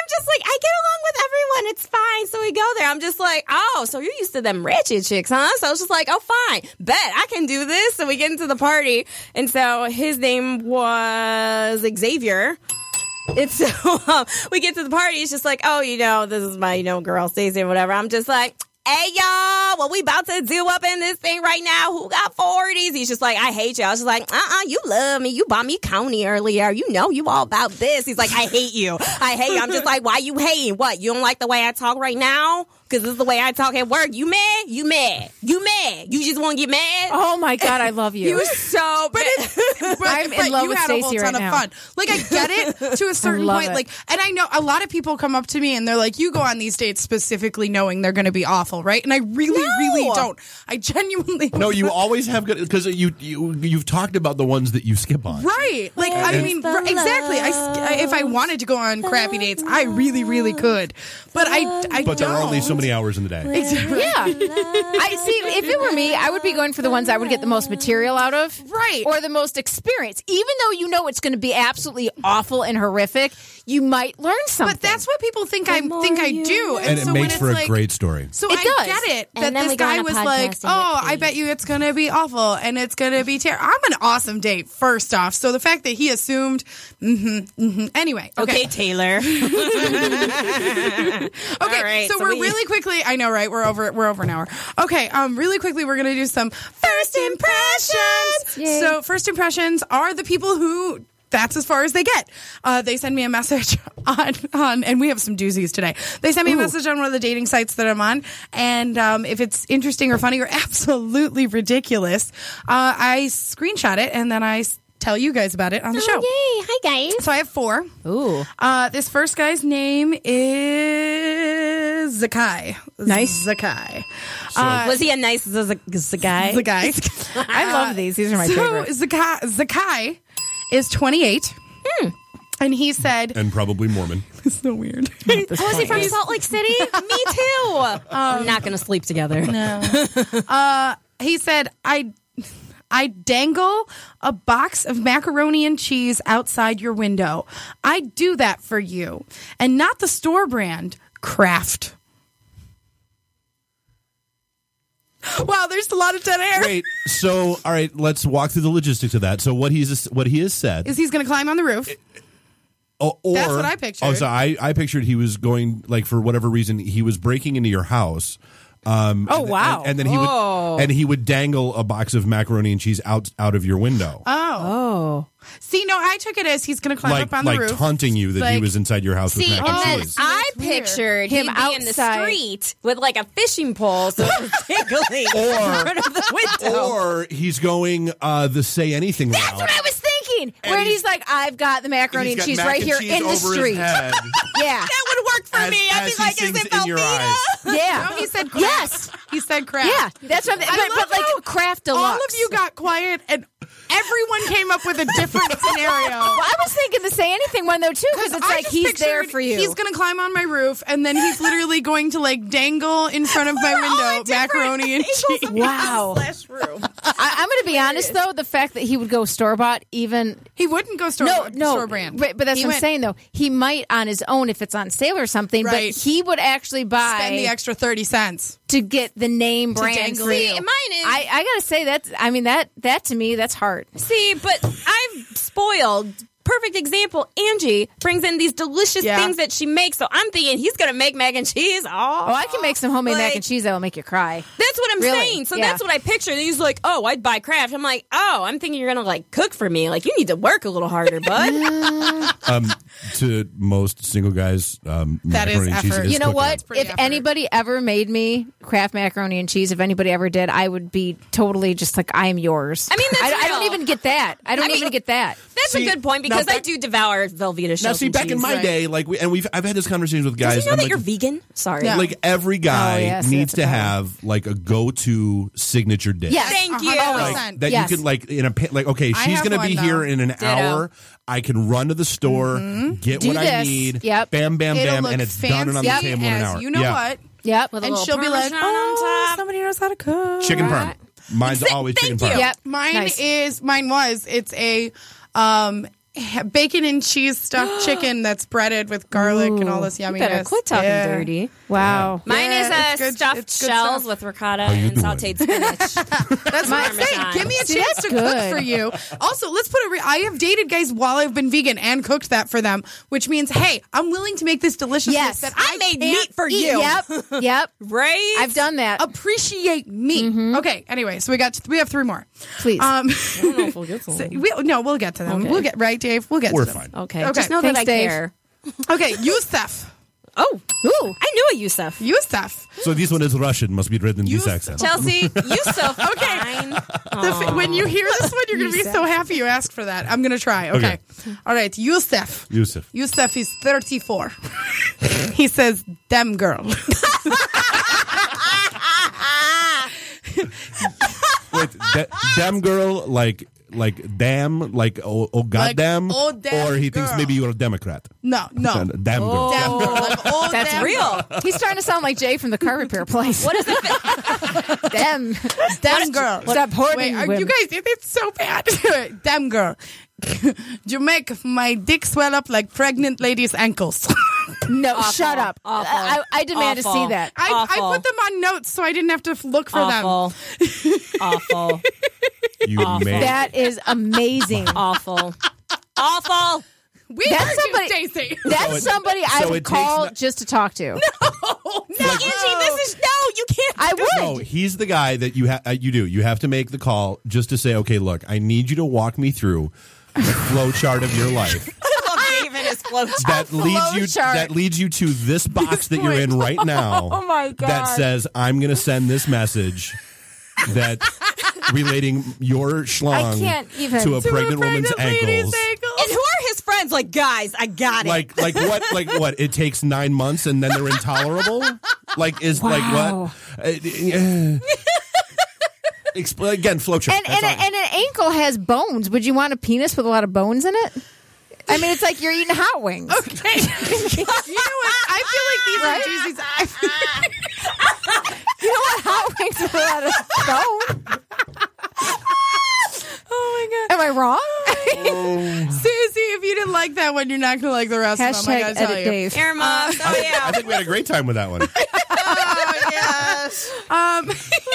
I get along with everyone. It's fine. So we go there. I'm just like, oh, so you're used to them ratchet chicks, huh? So I was just like, oh, fine. Bet I can do this. So we get into the party. And so his name was Xavier. And so um, we get to the party. It's just like, oh, you know, this is my, you know, girl Stacey or whatever. I'm just like, hey, y'all, what we about to do up in this thing right now? Who got forties? He's just like, I hate you. I was just like, uh-uh, you love me. You bought me Coney earlier. You know you all about this. He's like, I hate you. I hate you. I'm just like, why you hating? What, you don't like the way I talk right now? Because this is the way I talk at work. You mad? You mad? You mad? You just want to get mad? Oh my God, I love you. He was so But, it's, but, I'm in but love you with had a whole Stacey ton right of now. fun. Like I get it to a certain love point. it. Like, and I know a lot of people come up to me and they're like, "You go on these dates specifically knowing they're going to be awful, right?" And I really, really don't. I genuinely No, you always have good because you you you've talked about the ones that you skip on. right. Like I And- mean, r- exactly. I sk- if I wanted to go on crappy dates, I really, really could. But I, I But there don't. are only so many hours in the day. Exactly. Yeah. I see. If it were me, I would be going for the ones I would get the most material out of, Right. Or the most experience. Even though you know it's going to be absolutely awful and horrific, you might learn something. But that's what people think I think I do, And it so when makes it's for a like, great story. So It I does. get it And that then this we go guy on a was podcast like, and "Oh, get I paid." bet you it's going to be awful and it's going to be terrible." I'm an awesome date, first off. So the fact that he assumed, mm-hmm, mm-hmm. Anyway, okay, Okay, Taylor. okay. All right, so, so we're we- really quickly. I know, right? We're over. We're over an hour. Okay. Um. Really quickly, we're going to do some first impressions. Yay. So first impressions are the people who. That's as far as they get. Uh, they send me a message on, on, and we have some doozies today. They send me a message on one of the dating sites that I'm on, and um, if it's interesting or funny or absolutely ridiculous, uh, I screenshot it and then I s- tell you guys about it on the show. Yay! Hi guys. So I have four. Ooh. Uh, this first guy's name is Zakai. Nice. Zakai. Was he a nice z- z- z- guy? Zakai. I love these. These are my so favorite. Zakai, Zakai is twenty-eight. Hmm. And he said, And probably Mormon. it's so weird. Oh, is he from Salt Lake City? Me too. I'm not going to sleep together. No. uh, he said, I, I dangle a box of macaroni and cheese outside your window. I do that for you. And not the store brand, Kraft. Wow, there's a lot of dead air. Wait, so all right, let's walk through the logistics of that. So what he's what he has said Is he's going to climb on the roof? Oh, or, That's what I pictured. Oh, so I, I pictured he was going, like, for whatever reason, he was breaking into your house. Um, Oh, and, wow. And, and then he Oh. would and he would dangle a box of macaroni and cheese out out of your window, Oh. Oh. See, no, I took it as he's going to climb like up on the like roof. taunting you that he Like- was inside your house See, with mac and and then cheese. I That's weird. pictured Him him being in the outside. street with like a fishing pole, so it was jiggling Or- in front of the window. Or he's going uh, the say anything That's route. what I was thinking. Where he's- he's like, I've got the macaroni He's and got cheese mac right and here cheese in the over his street. head Yeah. That would work for as, me. I'd as be like, he is sings it in your Velveeta? eyes. Yeah. No, he said Kraft. Yes. He said Kraft. Yeah. That's what I'm I but, love but like how Kraft Deluxe. All of you got quiet and everyone came up with a different scenario. Well, I was thinking the say anything one though too, because it's I like just he's there pictured for you. He's going to climb on my roof, and then he's literally going to like dangle in front of my window macaroni and cheese. Wow. Slash room. I, I'm going to be honest though, the fact that he would go store bought, even He wouldn't go store no, no, store brand, But, but that's He what I'm went- saying though. He might on his own if it's on sale or something, Right. but he would actually buy Spend the extra thirty cents. to get the name brand dangle for it. you. See, mine is- I, I gotta say that. I mean that that to me that's hard. See, but I've spoiled. Perfect example. Angie brings in these delicious Yeah. things that she makes, so I'm thinking he's going to make mac and cheese. Oh, Oh, I can make some homemade mac Like- and cheese that will make you cry. That's what I'm Really? saying. So Yeah. that's what I pictured. And he's like, "Oh, I'd buy Kraft." I'm like, "Oh, I'm thinking you're gonna like cook for me. Like you need to work a little harder, bud." Um, to most single guys, um, That is macaroni and cheese effort. is You know cooking. what? pretty If effort. anybody ever made me Kraft macaroni and cheese, if anybody ever did, I would be totally just like I am yours. I mean, that's I, I don't real. even get that. I don't I mean, even get that. That's See, a good point now because I back- do devour Velveeta shells. Now, see, and back in cheese. my right. day, like, we, and we've I've had this conversation with guys. Did you know I'm that like, you're vegan? Sorry. Yeah. like every guy Oh, yeah, see, needs that's to a problem. have like a go-to signature dish. Yes. Thank you. one hundred Like, percent. that Yes. you can like in a pa- like okay, I she's have gonna one, be though. here in an Ditto. hour. I can run to the store, get Do what I this. need. Yep. Bam, bam, It'll bam, look and it's fancy done and on the as table in an hour. You know Yeah. what? Yep. With a And little she'll be like, Parmesan "Oh, on top. somebody knows how to cook." Chicken parm. Mine's Th- always thank chicken parm. you. Yep. Mine Nice. is mine was it's a um bacon and cheese stuffed chicken that's breaded with garlic and all this You yumminess. better quit talking Yeah. dirty. Wow. Mine Yeah, is uh, it's good- stuffed it's good shells stuff. with ricotta How you and doing? sautéed spinach. That's what I'm saying. Parmesan. Give me a See, chance that's to good. cook for you. Also, let's put it. Re- I have dated guys while I've been vegan and cooked that for them, which means, hey, I'm willing to make this deliciousness Yes. that I I made can't meat for eat. you. Yep. Yep. Right? I've done that. Appreciate me. Okay. Anyway, so we got we have three more. Please. Um, I don't know if we'll get to so them. we, no, we'll get to them. Okay. We'll get right, Dave. We'll get We're to them. fine. Okay. Okay. Just know Thanks, that I Dave. care. Okay, Yusuf. Oh. Ooh. I knew a Yusuf. Yusuf. So this one is Russian. Must be written in this You- accent. Chelsea, Yusuf. Okay. The fi- when you hear this one, you're going to be so happy you asked for that. I'm going to try. Okay. All right. Yusuf. Yusuf. Yusuf is thirty-four. He says, "Them girl." Wait, da- damn girl, like like damn, like oh, oh goddamn, oh, damn or he thinks girl. maybe you're a Democrat. No, no. Damn girl. Them girl. Like, oh, That's them real. girl. He's starting to sound like Jay from the car repair place. What is it? Them. Them girl. Stop hoarding Wait, are women. you guys, it- it's so bad. Them girl. You make my dick swell up like pregnant ladies' ankles. No, Awful. shut up. Awful. I, I demand Awful. to see that. I, I Awful. put them on notes so I didn't have to f- look for Awful. Awful. You made That is amazing. Awful. Awful. them. We That's heard somebody- you, Stacey. That's So it- somebody I so would it takes call no- just to talk to. Oh, no. Angie, this is no, you can't. I would. No, he's the guy that you ha- uh, you do. You have to make the call just to say, okay, look, I need you to walk me through the flow chart of your life I love Dave and his flow chart. that leads you chart. that leads you to this box that you're in right now. Oh, my God. That says I'm going to send this message that relating your schlong can't even. to a To a pregnant woman's Pregnant lady's ankles. ankles. And who are his friends? Like, guys, I got it. Like like what like what? It takes nine months and then they're intolerable. Like is Wow. like what? Uh, uh, expl- again, flowchart. And and, a, and an ankle has bones. Would you want a penis with a lot of bones in it? I mean, it's like you're eating hot wings. Okay. You know what? I feel like these Right? are juicy. I feel- You don't want hot wings with a lot of bone. oh my god. Am I wrong? Susie, if you didn't like that one, you're not going to like the rest of them. I Hashtag gotta tell edit you. Dave. Earmuffs. Oh, yeah. I think we had a great time with that one. Oh, yes. Um,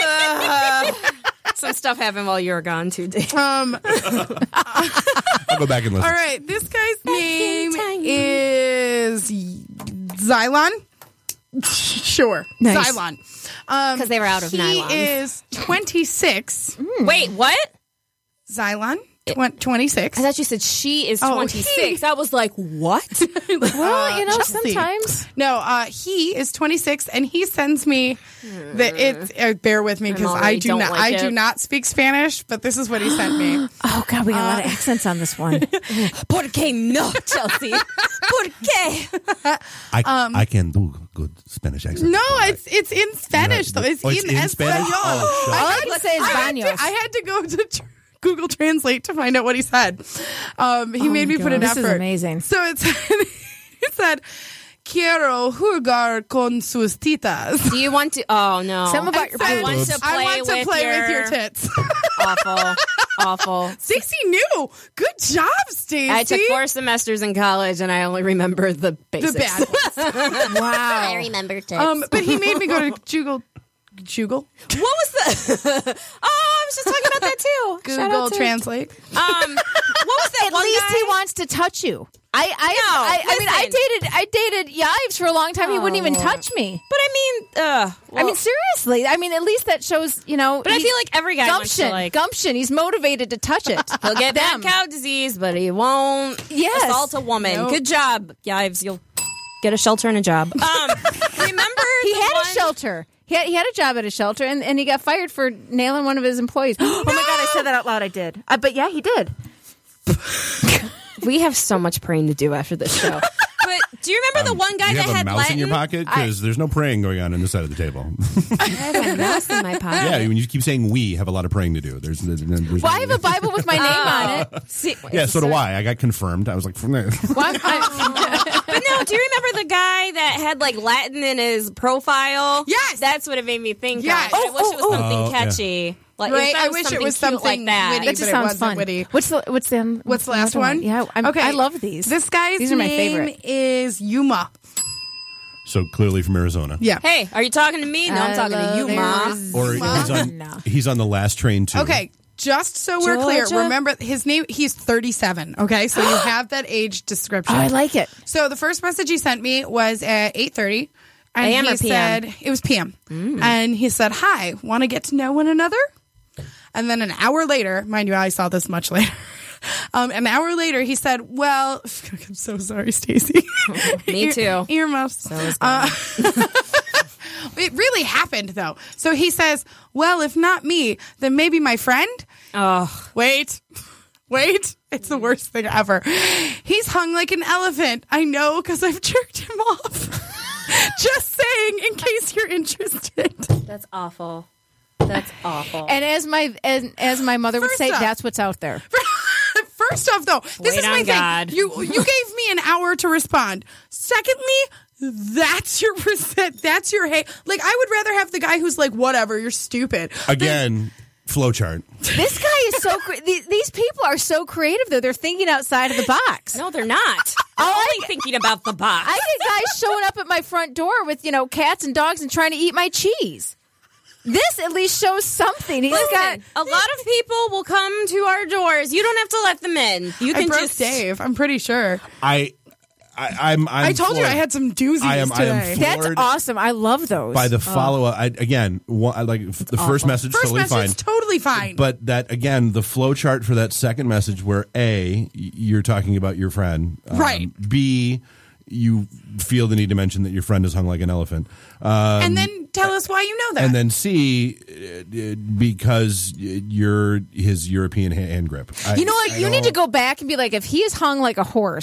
Some stuff happened while you were gone, too, Dave. um, I'll go back and listen. all right. This guy's name is Xylon. Sure. Nice. Xylon. Um, 'Cause they were out of he nylons. is twenty-six. Wait, what? Xylon, tw- twenty-six. I thought you said she is Oh, twenty-six. he- I was like, what? Well, you know, Chelsea. sometimes. No, uh, he is twenty-six, and he sends me the it. Uh, bear with me because I already do don't not. like I it. do not speak Spanish, but this is what he sent me. Oh God, we got a lot of accents on this one. Por qué no, Chelsea? Por qué? I, I can do good Spanish accent. No, it's it's in Spanish though. It's, Oh, it's in, in Spanish? Espanol. Oh, shut I All I had can to- say is I had to- baños. I had to go to tr- Google Translate to find out what he said. Um, he made my me put God. an This effort. is amazing. So it said, it said, "Quiero jugar con sus titas." Do you want to? Oh, no. Some about your I boobs. want to play, I want to with, play your... with your tits. Awful. Awful. Stacey knew. Good job, Stacey. I took four semesters in college, and I only remember the the basics. bad ones. Wow. I remember tits. Um, but he made me go to Google. Google. What was the? Oh, I was just talking about that too. Shout Google out to- Translate. Um, what was that? At one least guy? he wants to touch you. I I No, I, I mean I listen. dated I dated Yives for a long time. He wouldn't even touch me. But I mean, uh, I mean seriously. I mean at least that shows you know. But I he- feel like every guy wants gumption, to, like- gumption. He's motivated to touch it. he'll get them. mad cow disease, but he won't Yes. assault a woman. Nope. Good job, Yives. You'll get a shelter and a job. Um, remember He the had one- a shelter. He had, he had a job at a shelter, and, and he got fired for nailing one of his employees. Oh my God, I said that out loud. I did. Uh, but yeah, he did. We have so much praying to do after this show. But do you remember the one guy you that have a had mouse Latin? in your pocket? Because there's no praying going on on this side of the table. I have a mouse in my pocket. Yeah, when you keep saying we have a lot of praying to do. There's, there's, there's Well, I have a Bible with my name on it. See, yeah, so do I. I got confirmed. I was like, from there. Well, I'm- I- But no, do you remember the guy that had like Latin in his profile? Yes. That's what it made me think Yes. of. I Oh, wish it was oh, something oh. catchy. Like, Right, if I was wish it something was cute something like that. witty. that but just it sounds wasn't fun. witty. What's the what's the What's the last another one? Yeah, I'm, Okay. I love these. This guy's these are my name favorite. is Yuma. So clearly from Arizona. Yeah. Hey, are you talking to me? No, I'm talking to you, Mom. Or he's on, No. he's on the last train, too. Okay, just so we're clear, Georgia? remember his name, he's thirty-seven, okay? So you have that age description. Oh, I like it. So the first message he sent me was at eight thirty. And A M he or P M? said, it was P M. And he said, hi, want to get to know one another? And then an hour later, mind you, I saw this much later. Um, an hour later, he said, well, I'm so sorry, Stacey. Me too. Ear, earmuffs. Uh, it really happened, though. So he says, well, if not me, then maybe my friend? Oh, Wait. Wait. It's the worst thing ever. He's hung like an elephant. I know because I've jerked him off. Just saying, in case you're interested. that's awful. That's awful. And as my as, as my mother would First say, off- that's what's out there. First off, though, this Wait is my on thing. God. You you gave me an hour to respond. Secondly, that's your percent. That's your hate. Like, I would rather have the guy who's like, whatever, you're stupid. Again, flowchart. This guy is so. Cre- these, these people are so creative, though. They're thinking outside of the box. no, they're not. I'm only thinking about the box. I get guys showing up at my front door with you know cats and dogs and trying to eat my cheese. This at least shows something. He's got. Listen, a lot of people will come to our doors. You don't have to let them in. You I can broke just Dave. I'm pretty sure. I, I, I'm, I'm I told you floored I had some doozies I am- I am today. floored. That's awesome. I love those. by the follow up. I, again, one, I like f- the first message, First totally message, fine. totally fine. But that again, the flow chart for that second message, where A, y- you're talking about your friend, um, Right. B, you feel the need to mention that your friend is hung like an elephant, um, and then tell us why you know that. and then C, uh, because you're his European ha- hand grip. I- you know what? I You need to don't- go back and be like, if he is hung like a horse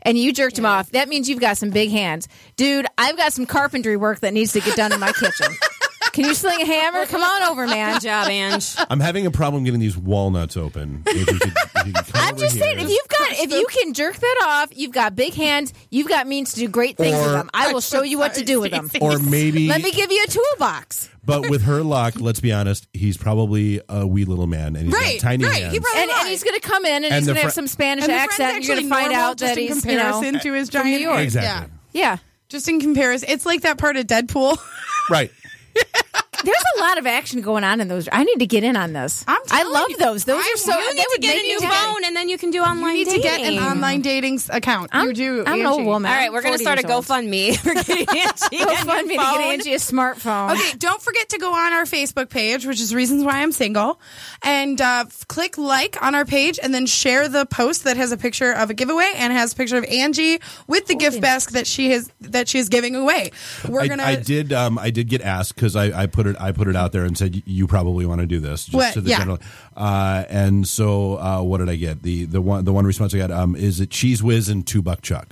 and you jerked him off, that means you've got some big hands. Dude, I've got some carpentry work that needs to get done in my kitchen. Can you sling a hammer? Come on over, man. Good job, Ange. I'm having a problem getting these walnuts open. If you could, if you could come I'm over just here. saying, if you've got, if you can jerk that off, you've got big hands. You've got means to do great things with Or- them. I will show you what to do with them. Or maybe, Let me give you a toolbox. but with her luck, let's be honest, he's probably a wee little man, and he's Right, got tiny right. hands. He probably And, and he's going to come in and, And he's the going to have fri- some Spanish And the friend's accent. You're going actually to find normal out just that in he's, you know, comparison to his giant New York. head. Exactly. Yeah. yeah. Just in comparison, it's like that part of Deadpool. Right. There's a lot of action going on in those. I need to get in on this. I'm I telling love you, those. Those I are so. really they You need would to get a make me new happy. phone, and then you can do You online need to dating. get an online dating account. I'm, you do. I'm an Angie. old woman. All right, we're going to start a forty years old. GoFundMe for getting Angie Go a fund new me to get phone. Angie a smartphone. Okay, don't forget to go on our Facebook page, which is Reasons Why I'm Single, and uh, f- click like on our page, and then share the post that has a picture of a giveaway and has a picture of Angie with the gift basket that she has that she is giving away. We're I, gonna. I did. Um, I did get asked because I, I put it. I put it out there and said you probably want to do this. Just What? To the Yeah. general. Uh, and so, uh, what did I get? The the one the one response I got um, is it Cheese Whiz and two buck chuck.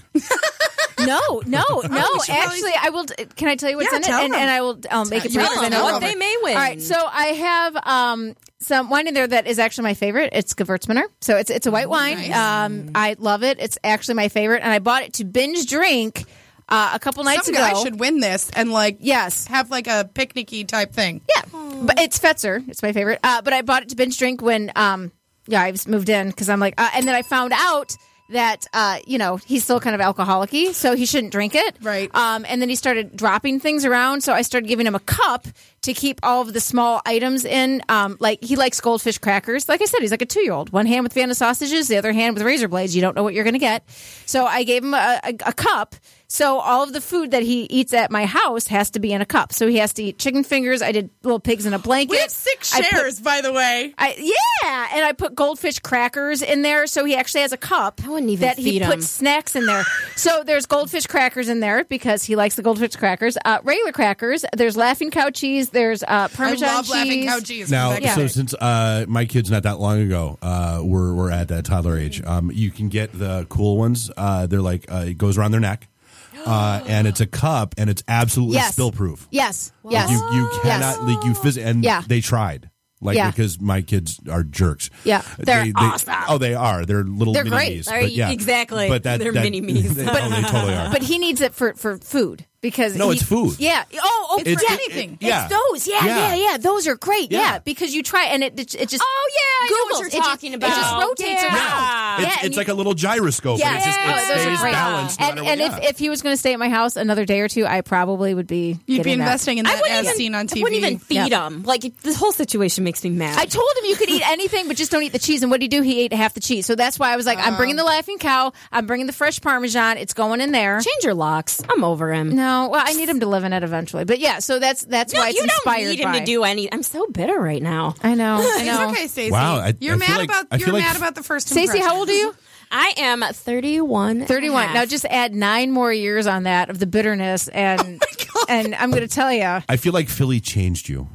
No, no, no. should probably- Actually, I will. Can I tell you what's Yeah, in it? tell And, them. and I will um, make it Tell brief because I them know what it's they over. may win. All right, so I have um, some wine in there that is actually my favorite. It's Gewürztraminer. So it's it's a white wine. nice. Um, I love it. It's actually my favorite, and I bought it to binge drink uh, a couple nights Some ago. guy should win this and like Yes. have like a picnicky type thing. Yeah, but it's Fetzer. It's my favorite. Uh, but I bought it to binge drink when, um, yeah, I was moved in because I'm like, uh, and then I found out that uh, you know he's still kind of alcoholic-y, so he shouldn't drink it. Right. Um, and then he started dropping things around, so I started giving him a cup to keep all of the small items in. Um, like he likes goldfish crackers. Like I said, he's like a two-year-old. One hand with Vienna sausages, the other hand with razor blades. You don't know what you're going to get. So I gave him a, a, a cup. So all of the food that he eats at my house has to be in a cup. So he has to eat chicken fingers. I did little pigs in a blanket. We have six I put- shares, by the way. I, yeah, and I put goldfish crackers in there, so he actually has a cup I wouldn't even that he feed him. puts snacks in there. So there's goldfish crackers in there because he likes the goldfish crackers. Uh, regular crackers. There's Laughing Cow cheese. There's uh, I Parmesan love cheese. laughing cow cheese. Now, Exactly. so since uh, my kids not that long ago uh, were were at that toddler age, um, you can get the cool ones. Uh, they're like uh, it goes around their neck, uh, and it's a cup, and it's absolutely Yes. spill proof. Yes, yes. You you cannot like you phys- and Yeah. they tried. Like Yeah. because my kids are jerks. Yeah. They're they, they, awesome. Oh, they are. They're little They're mini great. me's. They're- But yeah, exactly. But that They're that, mini-me's. They, oh, they totally are. But he needs it for, for food because No, he- it's food. Yeah. Oh, oh, It's yeah. for anything. It's Yeah. those. Yeah, Yeah. yeah, yeah. Those are great. Yeah, Yeah. because you try and it it, it just Oh, yeah, I know what Googles. you're It just- talking It just about. rotates Yeah. around. It's, Yeah, and it's you- like a little gyroscope. Yeah, and it just yeah. it Oh, those are stays great. balanced. no And, matter and what- if, if he was going to stay at my house another day or two, I probably would be. You'd be getting that. investing in I that wouldn't as even, seen on T V. I wouldn't even feed Yeah. him. Like, this whole situation makes me mad. I told him you could eat anything, but just don't eat the cheese. And what did he do? He ate half the cheese. So that's why I was like, I'm bringing the Laughing Cow. I'm bringing the fresh Parmesan. It's going in there. Change your locks. I'm over him. No, well, I need him to live in it eventually. But yeah, so that's that's No, why it's you don't inspired need him by. to do any. I'm so bitter right now. I know. I It's know. okay, Stacey. Wow, I- you're I mad feel like- about I you're feel like- mad about the first. Stacey, how old are you? I am thirty-one. thirty-one. and a Now half. just add nine more years on that of the bitterness, and and I'm going to tell you, I feel like Philly changed you.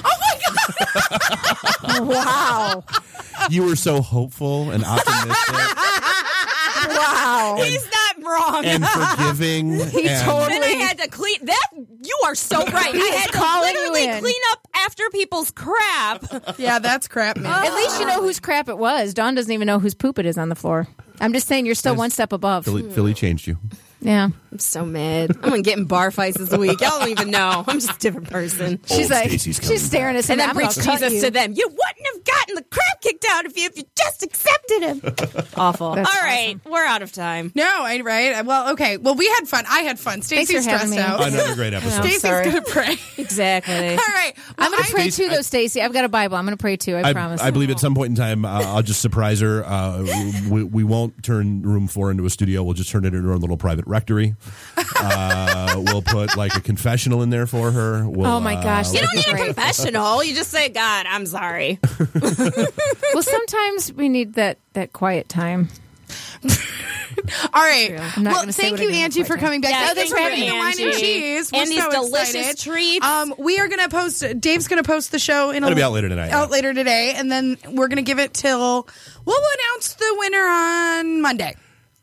wow, You were so hopeful and optimistic wow. He's not wrong. and forgiving. He and totally- Then I had to clean that. You are so right. He I is had to calling you literally in. clean up after people's crap. Yeah, that's crap, man. At least you know whose crap it was. Dawn doesn't even know whose poop it is on the floor. I'm just saying you're still Yes. one step above. Philly, Philly changed you. Yeah. I'm so mad. I'm gonna get in bar fights this week. Y'all don't even know. I'm just a different person. She's like, Stacey's coming she's staring at him. And then I'm preach gonna cut Jesus you. to them. You wouldn't have gotten the crap kicked out of you if you just accepted him. Awful. That's All right, we're out of time. No, I right. Well, okay. Well, we had fun. I had fun. Stacey's for having stressed me. out. Another great episode. Stacey's sorry. gonna pray. Exactly. All right. Well, I'm going I- to pray Stacey, too, though, Stacey. I've got a Bible. I'm going to pray too. I, I, promise. I believe at some point in time, uh, I'll just surprise her. Uh, we, we won't turn room four into a studio. We'll just turn it into a little private rectory. Uh, we'll put like a confessional in there for her. We'll, Oh, my gosh. uh, You don't need a Great. confessional. You just say, God, I'm sorry. Well, sometimes we need that, that quiet time. All right. I'm not Well, gonna say thank what I you, mean Angie, quite for yet. coming back. Yeah, Oh, thanks for thank having you, the wine and Angie. cheese. We're And these so delicious excited. treats. Um, we are gonna post. Dave's gonna post the show in. It'll a, be out later tonight, Out yeah. later today, and then we're gonna give it till. We'll announce the winner on Monday.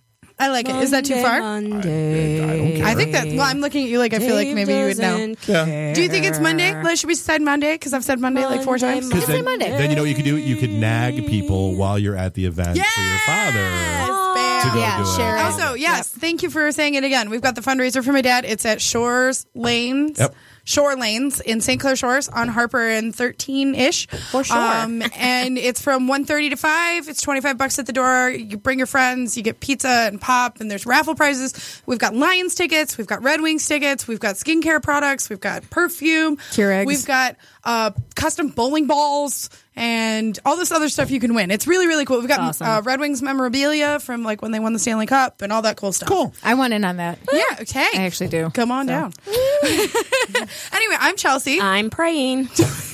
I like it. Is that too far? Monday. I don't care. I think that. Well, I'm looking at you like I feel like Dave maybe you would know. doesn't care. Do you think it's Monday? Like, should we decide Monday? Because I've said Monday like four Monday, times. Because then, Monday. then you know what you could do? You could nag people while you're at the event for your father to go Yeah, do it. share it. Also, yes, thank you for saying it again. We've got the fundraiser for my dad. It's at Shores Lanes. Yep. Shore Lanes in Saint Clair Shores on Harper and thirteen-ish. For sure. Um, and it's from one thirty to five. It's twenty-five bucks at the door. You bring your friends. You get pizza and pop, and there's raffle prizes. We've got Lions tickets. We've got Red Wings tickets. We've got skincare products. We've got perfume. Keurigs. We've got uh, custom bowling balls and all this other stuff you can win. It's really, really cool. We've got Awesome. uh, Red Wings memorabilia from like when they won the Stanley Cup and all that cool stuff. Cool. I want in on that. Yeah, okay. I actually do. Come on down. Anyway, I'm Chelsea. I'm praying.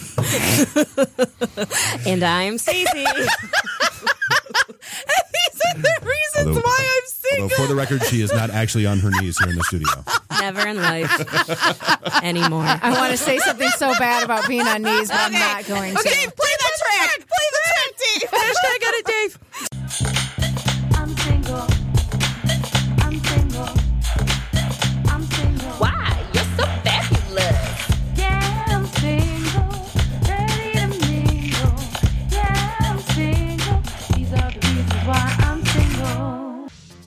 And I'm Stacey. And these are the reasons Although- why I'm single. Although for the record, she is not actually on her knees here in the studio. Never in life anymore. I want to say something so bad about being on knees, but I'm not going to. Okay, play the track. Play the track, Dave. Hashtag edit, Dave.